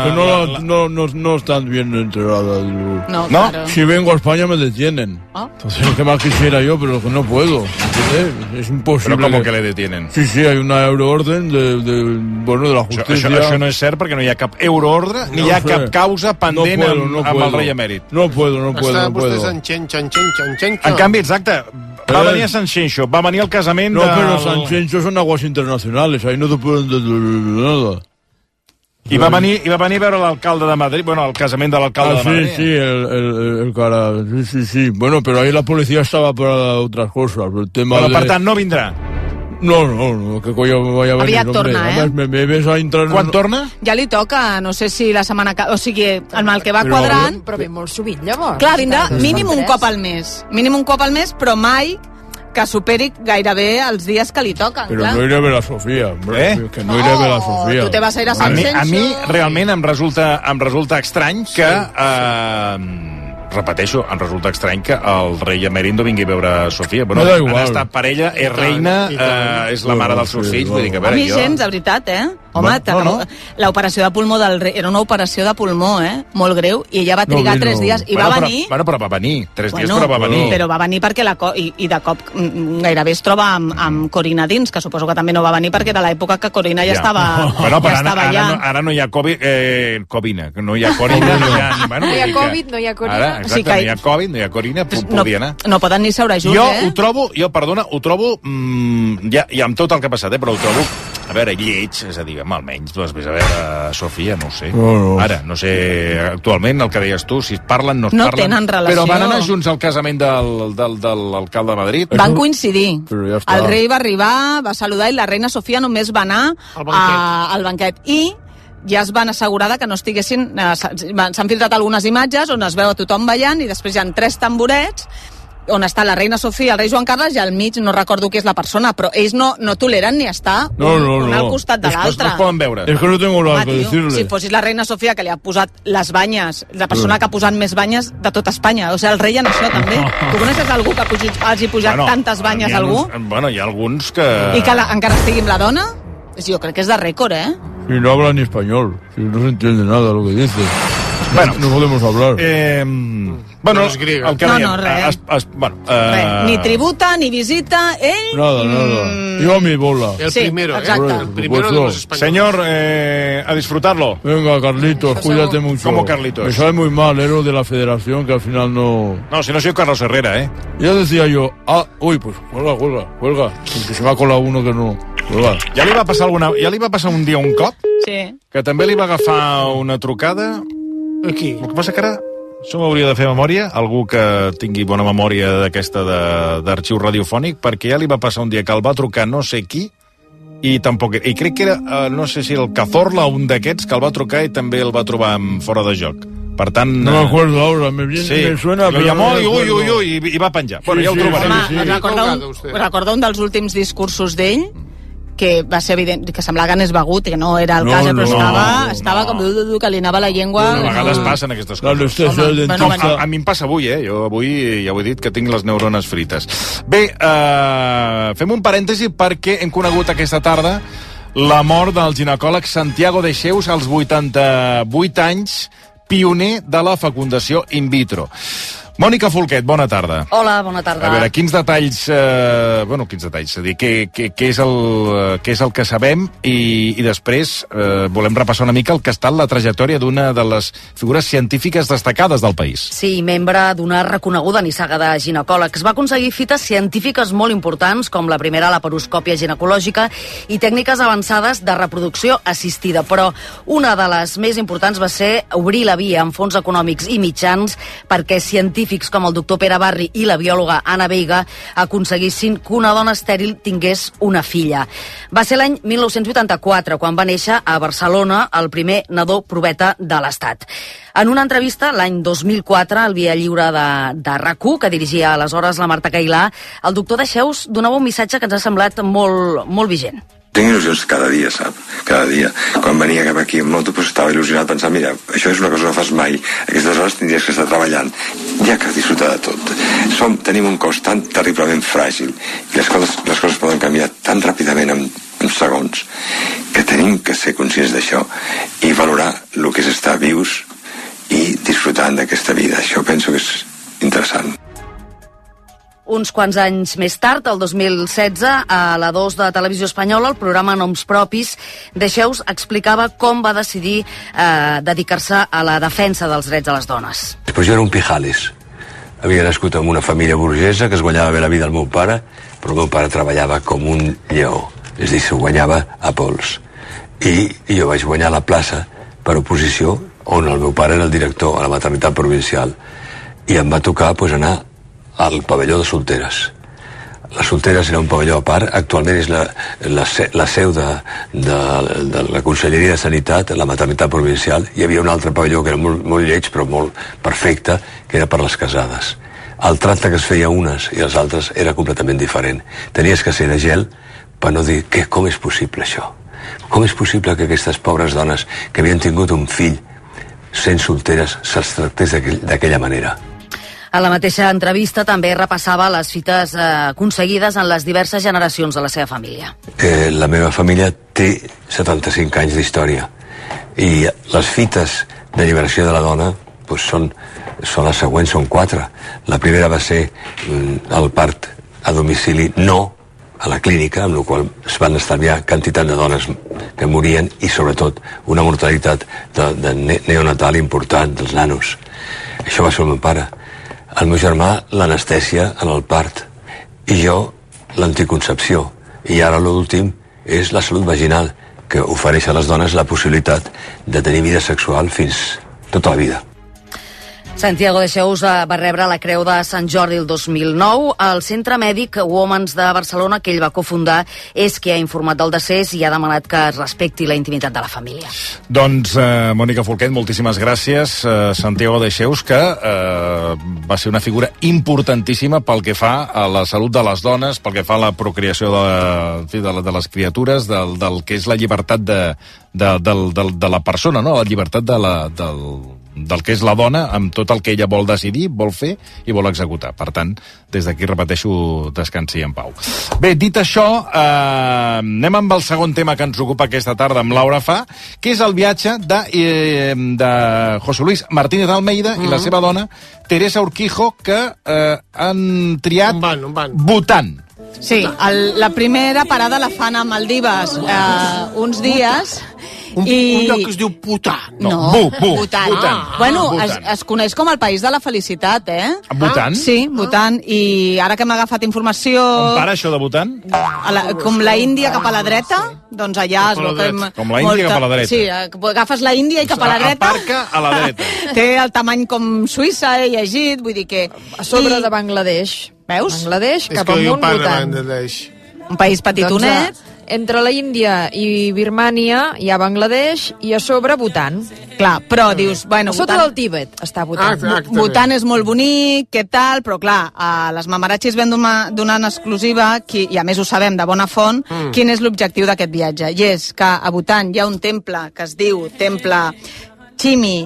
No están bien enteradas. No, claro. Si vengo a España me detienen. Entonces, ¿qué más quisiera yo? Pero que no puedo. Es imposible. ¿Pero cómo que le detienen? Sí, hay una euroorden de la justícia. Això no és cert perquè no hi ha cap euroordre ni hi ha cap causa pendent amb el rei emèrit. No puedo. Vostès en Xenxo. En canvi, exacte, va venir a Sant Xenxo, va venir al casament No, pero San Xenxo son aguas internacionales, ahí no te pueden detener nada. I va venir a veure l'alcalde de Madrid, bueno, el casament de l'alcalde de Madrid. Sí, el cara, sí. Bueno, pero ahí la policía estaba para otras cosas. El tema per tant, no vindrà. No, que coño me vaya a venir. Aviat torna, Además, me ves a entrar... Quan torna? Ja li toca, no sé si la setmana... O sigui, amb el que va quadrant... Però ve molt sovint, llavors. Clar, vindrà mínim un cop al mes. Mínim un cop al mes, però mai que superi gairebé els dies que li toquen, Però clar. no iré a ver a Sofía, hombre. Que no iré a ver a Sofía. Tu te vas a ir a Sant Censo. A mi realment em resulta estrany que... repeteixo, em resulta estrany que el rei emèrit no vingui a veure Sofia. Bueno, da igual. han estat parella, és reina, és la mare dels seus fills, vull dir que... A mi gens, de veritat, Home, l'operació de pulmó del rei era una operació de pulmó, molt greu, i ella va trigar 3 dies, i va venir... Però va venir, 3 dies, però va venir. Però va venir perquè i de cop gairebé es troba amb Corina dins, que suposo que també no va venir perquè era l'època que Corina ja estava allà. Ara no hi ha Covina, no hi ha Corina. No hi ha Covid, no hi ha Corina. Exacte, no hi ha Covid, no hi ha Corina, podia anar. No poden ni seure junts, ho trobo, ja amb tot el que ha passat, però ho trobo, a veure, lleig, és a dir, almenys tu has vist a veure Sofia, no ho sé. Ara, no sé, actualment, el que deies tu, si parlen, no es parlen. No tenen relació. Però van anar junts al casament de l'alcalde de Madrid. Van coincidir. El rei va arribar, va saludar, i la reina Sofia només va anar al banquet. I ja es van assegurar que no estiguessin... S'han filtrat algunes imatges on es veu a tothom ballant i després hi ha 3 tamborets on està la reina Sofia, el rei Joan Carles, i al mig no recordo qui és la persona, però ells no toleren ni estar un al costat de l'altre. No es poden veure. És que no tengo nada que decirle. Si fossis la reina Sofia, que li ha posat les banyes, la persona que ha posat més banyes de tota Espanya, o sigui, el rei en això també. Tu coneixes algú que hagi posat tantes banyes a algú? Bueno, hi ha alguns que... I que encara estigui amb la dona? Jo crec que és de rècord, Y no habla ni español, si no se entiende nada lo que dice. Bueno, no podemos hablar. Bueno, el que dèiem... res. Ni tributa, ni visita, ell... Nada. Yo a mi bola. El primero, exacte. El primero de los españoles. Señor, a disfrutarlo. Venga, Carlitos, cuídate mucho. ¿Cómo Carlitos? Me sabe muy mal, lo de la federación, que al final no... No, si no soy Carlos Herrera, Ya decía yo, uy, pues cuelga. Que se me ha colado uno que no... Ja li va passar un dia un cop? Sí. Que també li va agafar una trucada? Aquí. El que passa que ara això m'hauria de fer memòria, algú que tingui bona memòria d'aquesta d'arxiu radiofònic, perquè ja li va passar un dia que el va trucar no sé qui, i crec que era, no sé si el Cazorla o un d'aquests, que el va trucar i també el va trobar fora de joc. Per tant... No me acuerdo ahora, me suena... Lo llamó i va penjar. Bueno, ja ho trobarem. Recorda un dels últims discursos d'ell, que va ser evident, que semblava que anés begut, que no era el cas, però estava com que li anava la llengua... A vegades passen aquestes coses. A mi em passa avui, Jo avui ja ho he dit, que tinc les neurones frites. Bé, fem un parèntesi perquè hem conegut aquesta tarda la mort del ginecòleg Santiago de Xeus als 88 anys, pioner de la fecundació in vitro. Mònica Folquet, bona tarda. Hola, bona tarda. A veure, quins detalls... quins detalls? És a dir, què és el que sabem i després volem repassar una mica el que ha estat la trajectòria d'una de les figures científiques destacades del país. Sí, membre d'una reconeguda nissaga de ginecòlegs. Va aconseguir fites científiques molt importants, com la primera laparoscòpia ginecològica i tècniques avançades de reproducció assistida. Però una de les més importants va ser obrir la via amb fons econòmics i mitjans perquè científics com el doctor Pere Barri i la biòloga Anna Veiga aconseguissin que una dona estèril tingués una filla. Va ser l'any 1984, quan va néixer a Barcelona el primer nadó proveta de l'Estat. En una entrevista, l'any 2004, al Via Lliure de RAC1, que dirigia aleshores la Marta Cailà, el doctor de Xeus donava un missatge que ens ha semblat molt vigent. Tinc il·lusions cada dia, sap? Cada dia. Quan venia cap aquí en moto, estava il·lusionat pensant, mira, això és una cosa que no fas mai. Aquestes hores tindries que estar treballant. Ja que disfrutar de tot. Tenim un cos tan terriblement fràgil i les coses poden canviar tan ràpidament en segons que tenim que ser conscients d'això i valorar el que és estar vius i disfrutant d'aquesta vida. Això penso que és interessant. Uns quants anys més tard, el 2016, a la 2 de Televisió Espanyola, el programa Noms Propis, de Xeus explicava com va decidir dedicar-se a la defensa dels drets de les dones. Pues jo era un pijales. Havia nascut en una família burgesa que es guanyava bé la vida al meu pare, però el meu pare treballava com un lleó, és a dir, s'ho guanyava a pols. I jo vaig guanyar la plaça per oposició, on el meu pare era el director a la maternitat provincial, i em va tocar anar al pavelló de solteres. Les solteres era un pavelló a part, actualment és la seu de la Conselleria de Sanitat, la maternitat provincial. Hi havia un altre pavelló que era molt lleig, però molt perfecte, que era per les casades. el tracte que es feia a unes i als altres era completament diferent. Tenies que ser de gel per no dir com és possible això? Com és possible que aquestes pobres dones que havien tingut un fill sent solteres se'ls tractés d'aquella manera? A la mateixa entrevista també repassava les fites aconseguides en les diverses generacions de la seva família. La meva família té 75 anys d'història i les fites d'alliberació de la dona són les següents, són 4. La primera va ser el part a domicili, no a la clínica, amb la qual es van estalviar quantitat de dones que morien i sobretot una mortalitat de neonatal important dels nanos. Això va ser el meu pare. El meu germà, l'anestèsia en el part, i jo, l'anticoncepció. I ara l'últim és la salut vaginal, que ofereix a les dones la possibilitat de tenir vida sexual fins tota la vida. Santiago de Xeus va rebre la Creu de Sant Jordi el 2009. El Centre Mèdic Women's de Barcelona, que ell va cofundar, és qui ha informat del decés i ha demanat que es respecti la intimitat de la família. Doncs, Mònica Folquet, moltíssimes gràcies. Santiago de Xeus, que va ser una figura importantíssima pel que fa a la salut de les dones, pel que fa a la procreació de les criatures, del que és la llibertat de la persona, no? La llibertat del que és la dona, amb tot el que ella vol decidir, vol fer i vol executar. Per tant, des d'aquí repeteixo, descansi en pau. Bé, dit això, anem amb el segon tema que ens ocupa aquesta tarda amb Laura Fa, que és el viatge de José Luis Martínez Almeida i la seva dona, Teresa Urquijo, que han triat Bhutan. Sí, la primera parada la fan a Maldives uns dies. Un lloc que es diu Bhutan. No, Bhutan. Bueno, es coneix com el país de la felicitat, eh? Bhutan? Sí, Bhutan. I ara que m'ha agafat informació... On para això de Bhutan? Com la Índia cap a la dreta, doncs allà es veu que... Com la Índia cap a la dreta. Sí, agafes la Índia i cap a la dreta... Aparca a la dreta. Té el tamany com Suïssa, he llegit, vull dir que... A sobre de Bangladesh. Veus? Bangladesh cap amunt Bhutan. Un país petitonet. Doncs, entre la Índia i Birmània hi ha Bangladesh i a sobre Bhutan. Clar, però dius... Bueno, a sota del Tíbet està Bhutan. Bhutan és molt bonic, què tal, però clar, les Mamaratxis ven donant exclusiva, i a més ho sabem de bona font, quin és l'objectiu d'aquest viatge. I és que a Bhutan hi ha un temple que es diu Temple Chimi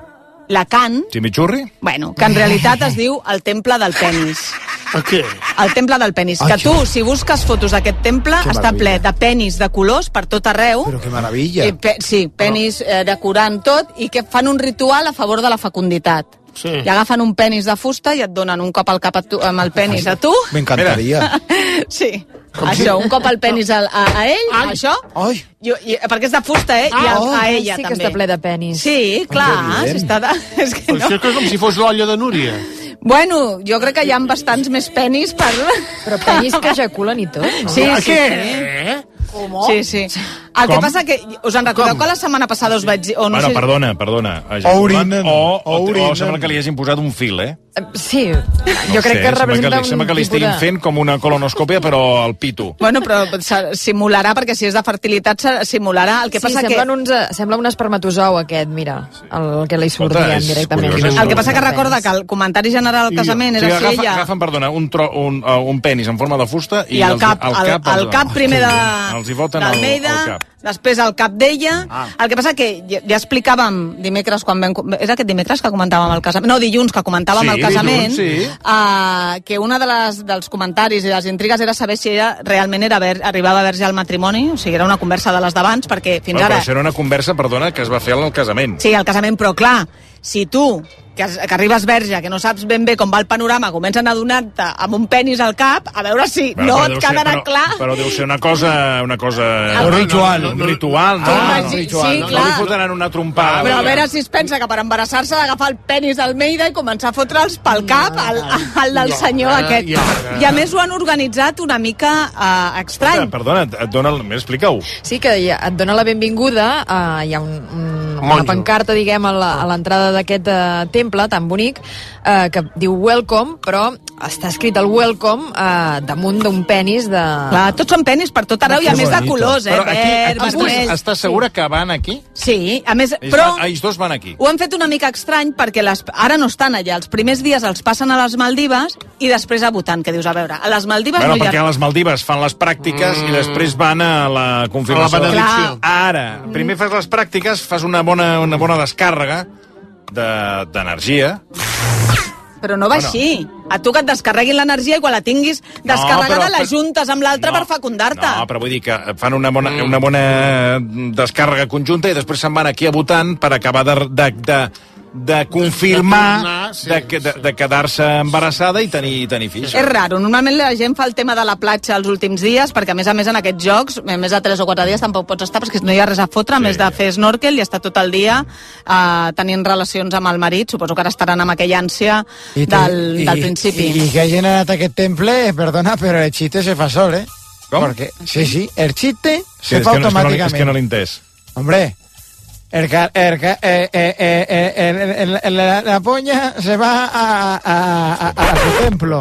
Lakan. Chimichurri? Bueno, que en realitat es diu el Temple del Penis. Què? El temple del penis. Que tu, si busques fotos d'aquest temple, està ple de penis de colors per tot arreu. Però que meravella. Sí, penis decorant tot, i que fan un ritual a favor de la fecunditat. Sí. I agafen un penis de fusta i et donen un cop al cap amb el penis a tu. M'encantaria. Sí. Això, un cop al penis a ell, això. Ai. Perquè és de fusta, eh? I a ella, sí també. Que està ple de penis. Sí, clar. És que no. Això és com si fos l'olla de Núria. Bueno, jo crec que hi ha bastants més penis per... Però penis que ejaculen i tot, no? Sí, sí. Què? Sí. El que passa que... Us en recordeu que la setmana passada us vaig dir... Bueno, perdona. Orinen. O sembla que li hagin posat un fil, eh? Sí, jo crec que representa un sembla que li estiguin fent com una colonoscòpia, però al pito. Bueno, però simularà, perquè si és de fertilitat, simularà. El que passa que... Sembla un espermatozou aquest, mira, el que li surt dient directament. El que passa que recorda que el comentari general del casament era si ella... Agafen, perdona, un penis en forma de fusta i el cap primer d'Almeida, després el cap d'ella. El que passa que ja explicàvem dimecres, és aquest dimecres que comentàvem el casament? No, dilluns que comentàvem el casament, que una dels comentaris i les intrigues era saber si ella realment arribava verge al matrimoni, o sigui, era una conversa de les d'abans, perquè fins ara... Però això era una conversa, perdona, que es va fer al casament. Sí, al casament, però clar, si tu, que arribes verge, que no saps ben bé com va el panorama, comencen a donar-te amb un penis al cap, a veure si no et quedarà clar. Però deu ser una cosa... Un ritual. Un ritual, no? Sí, clar. No li fotran una trompada. Però a veure si es pensa que per embarassar-se ha d'agafar el penis d'Almeida i començar a fotre'ls pel cap al del senyor aquest. I a més ho han organitzat una mica estrany. Perdona, explica-ho. Sí, que et dona la benvinguda, hi ha una pancarta, diguem, a l'entrada d'aquest temple, temple tan bonic que diu welcome, però està escrit el welcome damunt d'un penis de... Clar, tots són penis per tot arreu i a més de colors, Però verd, vermell. Estàs segura que van aquí? Sí, a més, però... Ells dos van aquí. Ho han fet una mica estrany perquè ara no estan allà. Els primers dies els passen a les Maldives i després a Bhutan, que dius, a veure, a les Maldives no hi ha... Perquè a les Maldives fan les pràctiques i després van a la confirmació. A la benedicció. Ara, primer fas les pràctiques, fas una bona descàrrega d'energia. Però no va així. A tu que et descarreguin l'energia i quan la tinguis descarregada la juntes amb l'altra per fecundar-te. No, però vull dir que fan una bona descàrrega conjunta i després se'n van aquí a Bhutan per acabar de confirmar de quedar-se embarassada i tenir fills. És raro. Normalment la gent fa el tema de la platja els últims dies perquè, a més en aquests jocs, més de 3 o 4 dies tampoc pots estar perquè no hi ha res a fotre, a més de fer snorkel i estar tot el dia tenint relacions amb el marit. Suposo que ara estaran amb aquella ànsia del principi. I que hagin anat a aquest temple, perdona, però el xiste se fa sol, ¿eh? Com? Porque, sí, el chiste se fa automàticament. És que no l'he entès. Hombre, la polla se va a su templo.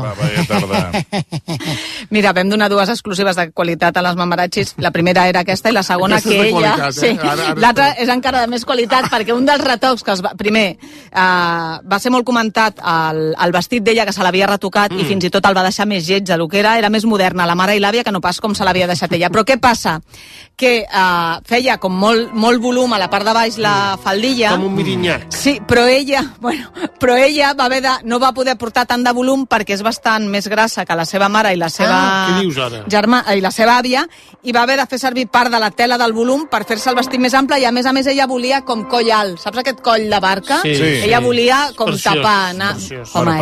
Mira, vam donar 2 exclusives de qualitat a les mamarachis. La primera era aquesta i la segona aquesta que ella... Qualitat, sí. L'altra és encara de més qualitat perquè un dels retocs que primer va ser molt comentat el vestit d'ella que se l'havia retocat i fins i tot el va deixar més lleig del que era més moderna la mare i l'àvia que no pas com se l'havia deixat ella. Però què passa? Que feia com molt volum a la part de baix la faldilla. Com un mirinyac. Sí, però ella va haver no va poder portar tant de volum perquè és bastant més grassa que la seva mare i la seva què dius ara? I la seva àvia, i va haver de fer servir part de la tela del volum per fer-se el vestit més ample i a més ella volia com coll alt. Saps aquest coll de barca? Sí. Ella volia com tapar. Home,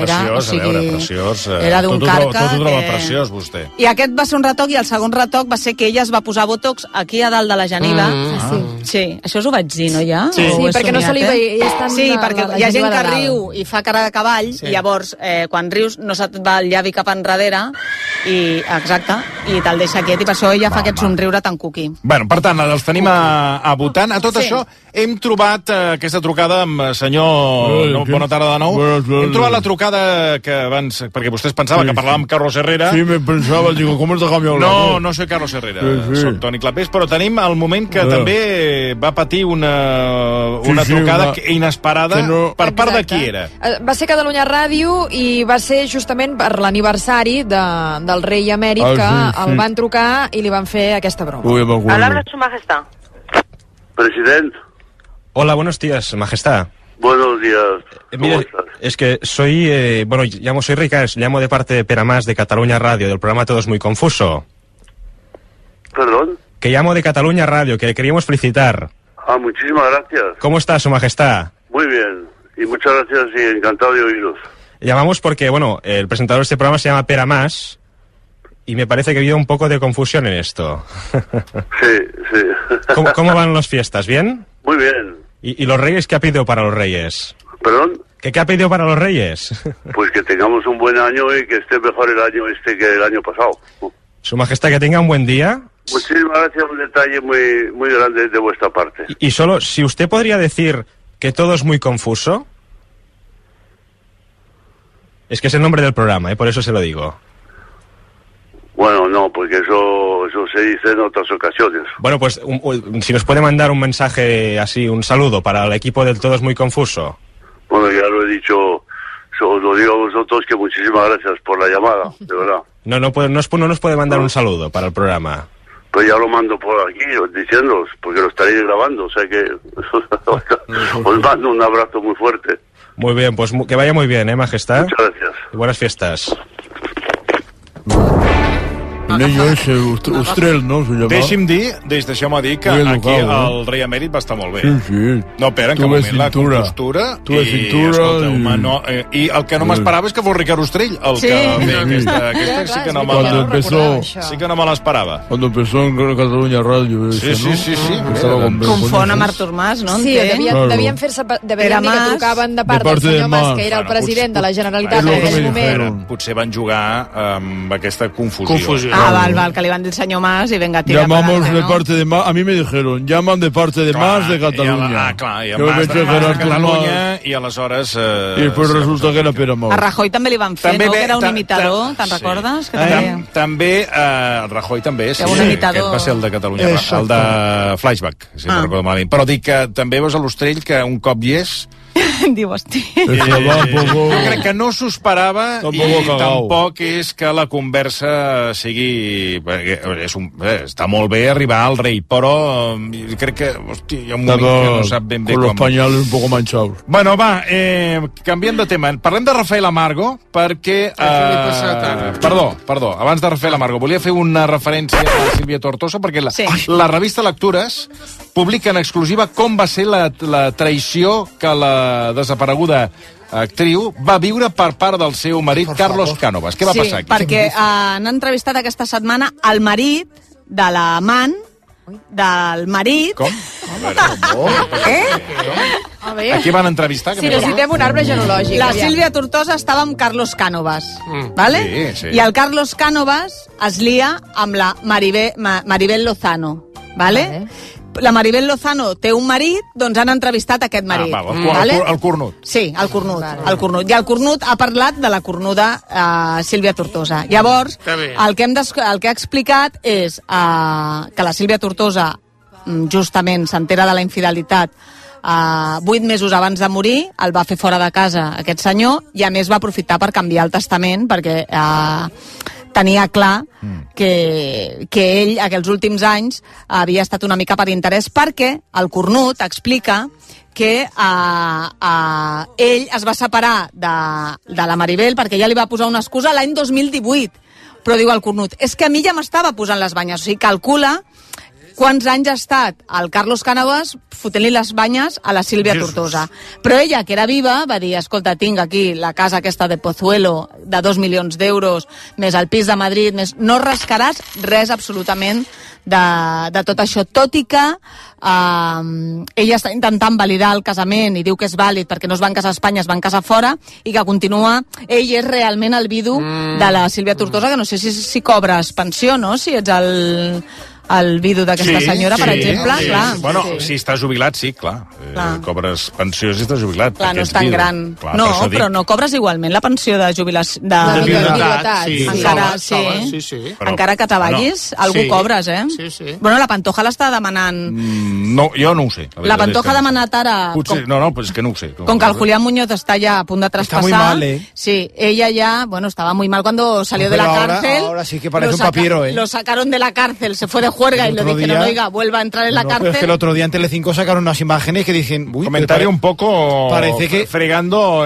era d'un carca. Tot ho troba preciós, vostè. I aquest va ser un retoc i el segon retoc va ser que ella es va posar botox aquí a dalt de la geniva. Sí, això us ho vaig dir, no ja? Sí, perquè no se li veia. Sí, perquè hi ha gent que riu i fa cara de cavall i llavors quan rius no se't va el llavi cap enrere i te'l deixa quiet i per això ella fa aquest somriure tan cuqui. Bueno, per tant, els tenim a Bhutan. A tot això hem trobat aquesta trucada amb senyor... Bona tarda de nou. Hem trobat la trucada que abans... Perquè vostès pensaven que parlàvem amb Carlos Herrera. Sí, me pensava, digo, ¿cómo está cambiado? No soy Carlos Herrera, soc Toni Clapés, però tenim el moment que també va patir una trucada inesperada. Per part de qui era? Va ser Catalunya Ràdio i va ser justament per l'aniversari del rei emèrit que el van trucar i li van fer aquesta broma. Habla su majestad. Presidente. Hola, buenos días, majestad. Buenos días. Mire, es que soy Ricard, llamo de parte de Peramás de Cataluña Radio, del programa Todo es muy confuso. ¿Perdón? Que llamo de Cataluña Radio, que le queríamos felicitar. Muchísimas gracias. ¿Cómo está, su majestad? Muy bien, y muchas gracias y encantado de oíros. Llamamos porque, el presentador de este programa se llama Peramás y me parece que ha habido un poco de confusión en esto. Sí. ¿Cómo van las fiestas? ¿Bien? Muy bien. ¿Y los reyes qué ha pedido para los reyes? ¿Perdón? ¿Qué ha pedido para los reyes? Pues que tengamos un buen año y que esté mejor el año que el año pasado. Su majestad, que tenga un buen día. Muchísimas gracias, un detalle muy grande de vuestra parte. Y solo, si usted podría decir que todo es muy confuso. Es que es el nombre del programa, por eso se lo digo. Bueno, no, porque eso se dice en otras ocasiones. Bueno, pues si nos puede mandar un mensaje así, un saludo para el equipo del Todo es muy confuso. Bueno, ya lo he dicho, os lo digo a vosotros que muchísimas gracias por la llamada, de verdad. No nos puede mandar un saludo para el programa. Pues ya lo mando por aquí, diciéndoos, porque lo estaréis grabando, o sea que os mando un abrazo muy fuerte. Muy bien, pues que vaya muy bien, majestad. Muchas gracias. Y buenas fiestas. El niño ese, Ustrel, ¿no? Se llama. Deixem-me dir que aquí el rei emèrit va estar molt bé. Sí. No, espera, en cap moment la compostura. I el que no m'esperava és que fos Ricard Ostrell. Aquesta sí que no me l'esperava. Cuando empezó en Catalunya Radio. Sí. Confon amb Artur Mas, no? Sí, devien dir que trucaven de part del senyor Mas, que era el president de la Generalitat en aquell moment. Potser van jugar amb aquesta confusió. Val, que li van dir el senyor Mas i venga, tira llamamos de parte de Mas, a mí me dijeron, llaman de parte de Mas de Catalunya. Clar, i el Mas de Catalunya, i aleshores... I després resulta que era Pere Mas. A Rajoy també li van fer, no? Que era un imitador, te'n recordes? També, Rajoy també, sí. Aquest va ser el de Catalunya, el de Flashback, si no recordo malament. Però dic que també veus a l'Ostrell que un cop hi és... Diu, hosti. Jo crec que no s'ho esperava i tampoc és que la conversa sigui... Està molt bé arribar al rei, però crec que, hosti, hi ha un moment que no sap ben bé com... Con los pañales un poco manchados. Bueno, va, canviem de tema. Parlem de Rafael Amargo, perquè... Perdó, abans de Rafael Amargo, volia fer una referència a Sílvia Tortosa, perquè la revista Lectures publica en exclusiva com va ser la traïció que la desapareguda actriu va viure per part del seu marit Carlos Cánovas. Què va passar aquí? Perquè han entrevistat aquesta setmana el marit de l'amant del marit... Com? A veure. Aquí van entrevistar? Si necessitem un arbre genealògic. La Sílvia Tortosa estava amb Carlos Cánovas, ¿vale? Sí. I el Carlos Cánovas es lia amb la Maribel Lozano, ¿vale? La Maribel Lozano té un marit, doncs han entrevistat aquest marit. El cornut. Sí, el cornut. I el cornut ha parlat de la cornuda Sílvia Tortosa. Llavors, el que ha explicat és que la Sílvia Tortosa justament s'entera de la infidelitat 8 mesos abans de morir, el va fer fora de casa aquest senyor, i a més va aprofitar per canviar el testament perquè tenia clar que ell, aquells últims anys, havia estat una mica per interès, perquè el cornut explica que ell es va separar de la Maribel perquè ella li va posar una excusa l'any 2018. Però diu el cornut, és que a mi ja m'estava posant les banyes. O sigui, calcula quants anys ha estat el Carlos Cánovas fotent-li les banyes a la Sílvia Tortosa. Però ella, que era viva, va dir, escolta, tinc aquí la casa aquesta de Pozuelo de 2 milions d'euros, més el pis de Madrid, més... no rascaràs res absolutament de tot això, tot i que ella està intentant validar el casament i diu que és vàlid perquè no es van casar a Espanya, es van casar fora, i que continua, ell és realment el vidu de la Sílvia Tortosa, que no sé si cobres pensió, no? Si ets el vidu d'aquesta senyora, per exemple. Clar. Bueno, si està jubilat, sí, clar. Cobres pensió si estàs jubilat. Clar, no és tan gran. No, però no cobres igualment la pensió de jubilació. De viduïtat. Encara que treballis, algú cobres, eh? Sí. Bueno, la Pantoja l'està demanant. No, jo no ho sé. La Pantoja ha demanat ara... No, és que no ho sé. Com que el Julián Muñoz està ja a punt de traspasar... Está muy mal, ¿eh? Sí, ella ya, bueno, estaba muy mal cuando salió de la cárcel. Ahora sí que parece un papiro, ¿eh? Lo sacaron de la cárcel, se fue de juerga y le dijeron, oiga, vuelva a entrar en la cárcel. Es que el otro día en Telecinco sacaron unas imágenes que dicen... Comentario un poco parece que fregando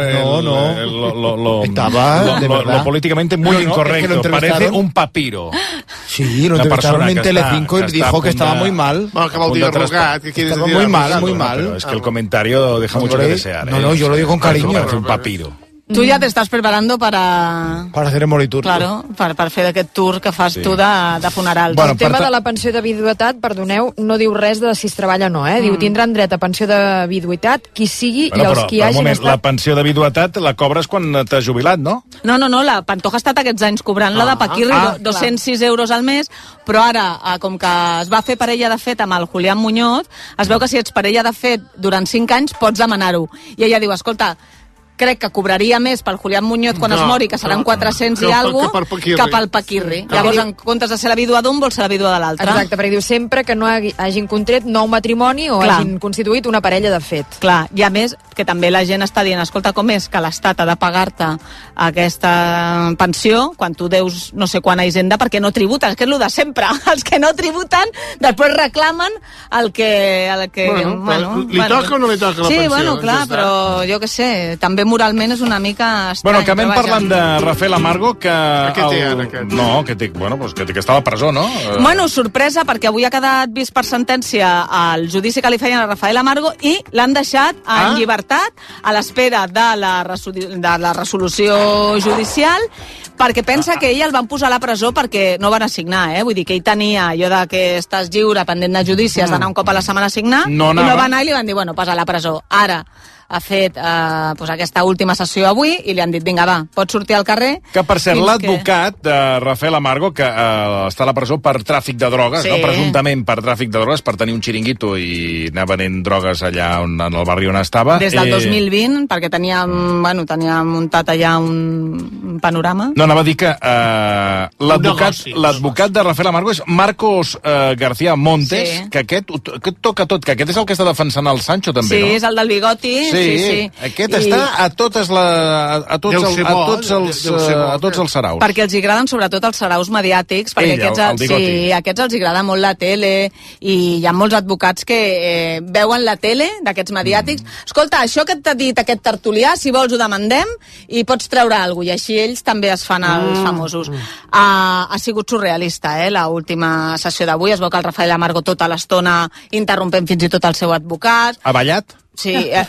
lo políticamente muy incorrecto. Parece un papiro. Sí, lo entrevistaron en Telecinco y dijo que estaba muy mal. Bueno, que vol dir arrugat. Estaba muy mal, muy mal. Pero es que el comentario deja mucho que desear. No, yo lo digo con cariño. Parece un papiro. Tu ja t'estàs preparando para hacer el Molitur. Claro, per fer aquest tour que fas tu de funerals. Bueno, el tema de la pensió de viduïtat, perdoneu, no diu res de si es treballa o no, eh? Diu, tindran dret a pensió de viduïtat qui sigui i els qui hagin estat... La pensió de viduïtat la cobres quan t'has jubilat, no? No, la Pantoja ha estat aquests anys cobrant la de Paquirri, 206 euros al mes, però ara, com que es va fer parella de fet amb el Julián Muñoz, es veu que si ets parella de fet durant 5 anys pots demanar-ho. I ella diu, escolta, crec que cobraria més pel Julián Muñoz quan es mori, que seran 400 i alguna cosa, que pel Paquirri. Llavors, en comptes de ser la vídua d'un, vol ser la vídua de l'altre. Exacte, perquè diu sempre que no hagin contret nou matrimoni o hagin constituït una parella de fet. Clar, i a més, que també la gent està dient, escolta, com és que l'Estat ha de pagar-te aquesta pensió quan tu deus no sé quant a Hisenda perquè no tributen, que és el de sempre. Els que no tributen després reclamen el que li toca o no li toca la pensió? Sí, bueno, clar, però jo què sé, també moralment és una mica estrany. Bueno, acabem parlant de Rafael Amargo, que... Què té ara, aquest? No, que està a la presó, no? Bueno, sorpresa, perquè avui ha quedat vist per sentència el judici que li feien a Rafael Amargo i l'han deixat en llibertat a l'espera de la resolució judicial, perquè pensa que ell el van posar a la presó perquè no van assignar, vull dir que ell tenia allò de que estàs lliure pendent de judici, has d'anar un cop a la setmana a assignar, i no va anar i li van dir, bueno, passa a la presó. Ara, ha fet aquesta última sessió avui i li han dit, vinga, va, pots sortir al carrer. Que, per cert, l'advocat de Rafael Amargo, que està a la presó per tràfic de drogues, no, presumptament per tràfic de drogues, per tenir un xiringuito i anar venent drogues allà en el barri on estava. Des del 2020, perquè tenia muntat allà un panorama. No, anava a dir que l'advocat de Rafael Amargo és Marcos García Montes, que aquest toca tot, que aquest és el que està defensant el Sancho també, no? Sí, és el del bigoti. Sí. Aquest està a tots els saraus. Perquè els agraden sobretot els saraus mediàtics, perquè aquests els agrada molt la tele, i hi ha molts advocats que veuen la tele d'aquests mediàtics. Escolta, això que t'ha dit aquest tertulià, si vols ho demandem i pots treure alguna cosa, i així ells també es fan els famosos. Ha sigut surrealista, l'última sessió d'avui. Es veu que el Rafael Amargo tota l'estona interrompent fins i tot el seu advocat. Ha ballat? Sí. Ha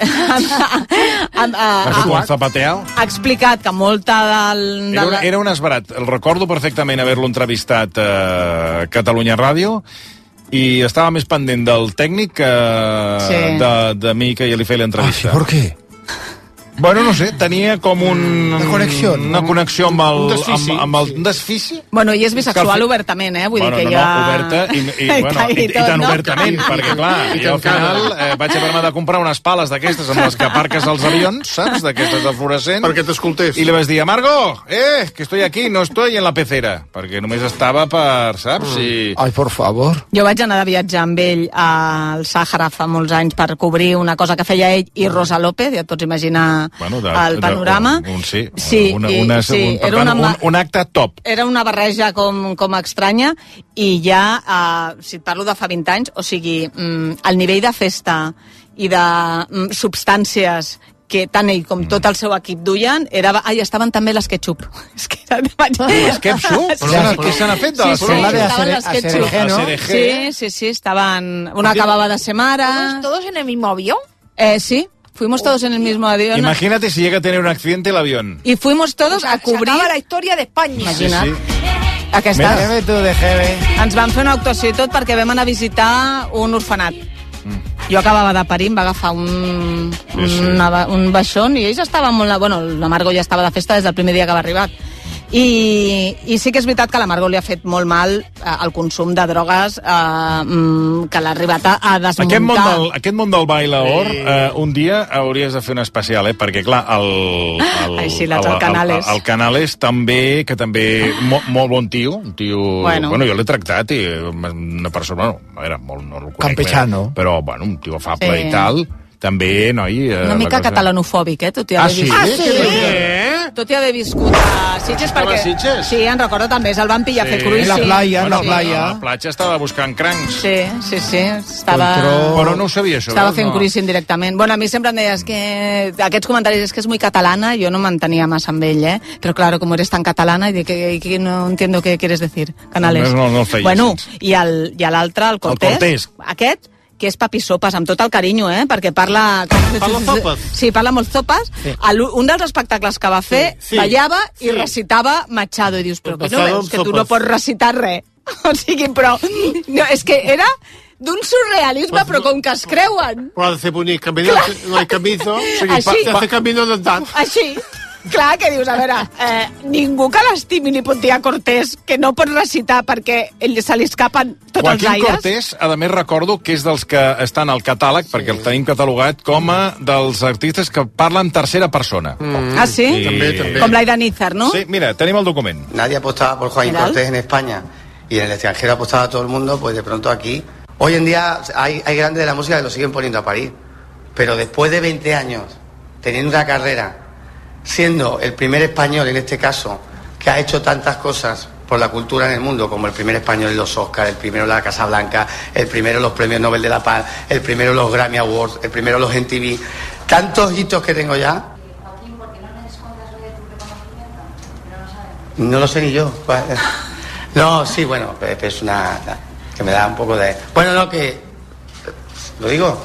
explicat que molta Era un esbarat. El recordo perfectament haver-lo entrevistat a Catalunya Ràdio i estava més pendent del tècnic que de mi, que ja li feia l'entrevista. ¿Por qué? Bueno, no sé, tenia com una connexió amb el desfici. Bueno, i és bisexual obertament, vull dir que ja... oberta i tan obertament, perquè clar, jo al final vaig haver-me de comprar unes pales d'aquestes amb les que aparques els avions, saps? D'aquestes de fluorescent. Perquè t'escoltés. I li vaig dir, Amargo, que estoy aquí, no estoy en la pecera, perquè només estava per, saps? Ai, por favor. Jo vaig anar de viatge amb ell al Sàhara fa molts anys per cobrir una cosa que feia ell i Rosa López, ja et pots imaginar el panorama. Un acte top. Era una barreja com estranya, i ja, si et parlo de fa 20 anys, o sigui, el nivell de festa i de substàncies que tant ell com tot el seu equip duien, estaven també les ketchup. Les ketchup? Què se n'ha fet de les ketchup? Sí, estaven... Una acabava de ser mare... ¿Todos en el mismo avión? Sí. Fuimos todos en el mismo avión. Imagínate si llega a tener un accidente el avión. Y fuimos todos a cubrir... Se acaba la història d'Espanya. Imagina't. Sí. Ens van fer una actuació i tot perquè vam anar a visitar un orfenat. Jo acabava de parir, em va agafar un baixón i ells estaven molt... Bueno, l'Amargo ja estava de festa des del primer dia que va arribar. I sí que és veritat que a l'Amargo li ha fet molt mal el consum de drogues, que l'ha arribat a desmuntar. Aquest món del bailaor, un dia hauries de fer un especial, perquè clar, el Canales també, que també molt bon tio, un tio... Bueno, jo l'he tractat i una persona, no el conec, campechano, però bueno, un tio afable i tal. També, noi... Una mica catalanofòbic, tot i haver viscut. Tot i haver viscut a Sitges, perquè... Sí, en recordo també, se'l van pillar a fer cruising. En la playa, A la platja estava buscant crancs. Sí, estava... Però no ho sabia, això. Estava fent cruising directament. Bueno, a mi sempre em deies que aquests comentaris és que és muy catalana, jo no m'entenia massa amb ell, Però claro, como eres tan catalana, y que no entiendo qué quieres decir, Canales. No el feia. Bueno, i l'altre, el Cortés. Aquest, que és papi sopes, amb tot el carinyo, perquè parla... Parla zopes. Sí, parla molt zopes. Sí. Un dels espectacles que va fer, ballava i recitava Machado, i dius, però que no veus que tu no pots recitar res? O sigui, però... No, és que era d'un surrealisme, però com que es creuen. Però ha de ser bonic, no hay camino, hace camino d'andant. Així. Clar, que dius, a veure, ningú que l'estimi li pot dir a Cortés que no pot recitar perquè se li escapen tots els aires. Joaquín Cortés, a més, recordo que és dels que estan al catàleg, perquè el tenim catalogat com a dels artistes que parlen tercera persona. Ah, sí? També. Com l'Aidan Izar, ¿no? Sí, mira, tenim el document. Nadie apostaba por Joaquín Cortés en España y en el extranjero apostaba todo el mundo, pues de pronto aquí. Hoy en día hay grandes de la música que lo siguen poniendo a parir, pero después de 20 años, teniendo una carrera, siendo el primer español en este caso que ha hecho tantas cosas por la cultura en el mundo, como el primer español en los Oscars, el primero en la Casa Blanca, el primero en los Premios Nobel de la Paz, el primero en los Grammy Awards, el primero en los MTV, tantos hitos que tengo ya. ¿Por qué no me escondas de tu reconocimiento? No lo sabemos. No lo sé ni yo. No, sí, bueno, es una... que me da un poco de... Bueno, no, que... ¿Lo digo?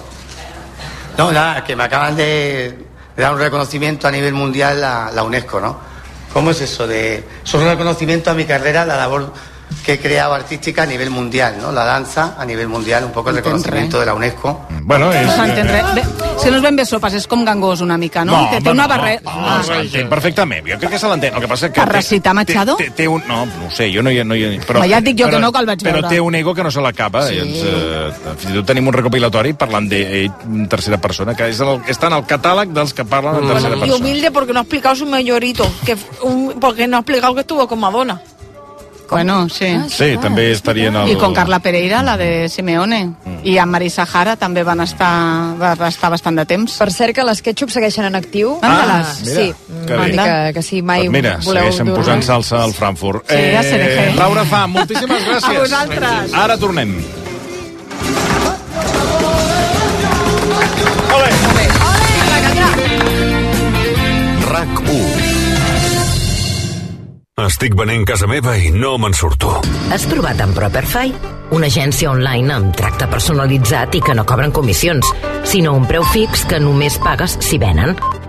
No, nada, que me acaban de dar un reconocimiento a nivel mundial la UNESCO, ¿no? ¿Cómo es eso de... Eso es un reconocimiento a mi carrera, la labor que he creado artística a nivel mundial, ¿no? La danza a nivel mundial, un poco el reconocimiento de la UNESCO. Bueno, és... No s'entén res. Si no és ben bé sopes, és com Gangós una mica, no? Té una barrera... No, s'entén perfectament. Jo crec que se l'entén. El que passa que... Per recitar Machado? Té un... No ho sé, jo no hi... Però ja et dic jo que no, que el vaig veure. Però té un ego que no se l'acaba. Fins i tot tenim un recopilatori parlant d'ell en tercera persona, que està en el catàleg dels que parlen en tercera persona. Y humilde porque no ha explicado su mayorito, porque no ha explicado que estuvo con Madonna. Bueno, sí. Sí, també estaria en el... I con Carla Pereira, la de Simeone. I amb Marisa Jara també va estar bastant de temps. Per cert, que les ketchup segueixen en actiu. Mira, sí, que si mai mira, voleu segueixen posant salsa al Frankfurt. Sí, ja seré. Laura Fa, moltíssimes gràcies. A vosaltres. Ara tornem. RAC1. Estic venent casa meva i no me'n surto. Has provat amb Properfy? Una agència online amb tracte personalitzat i que no cobren comissions, sinó un preu fix que només pagues si venen.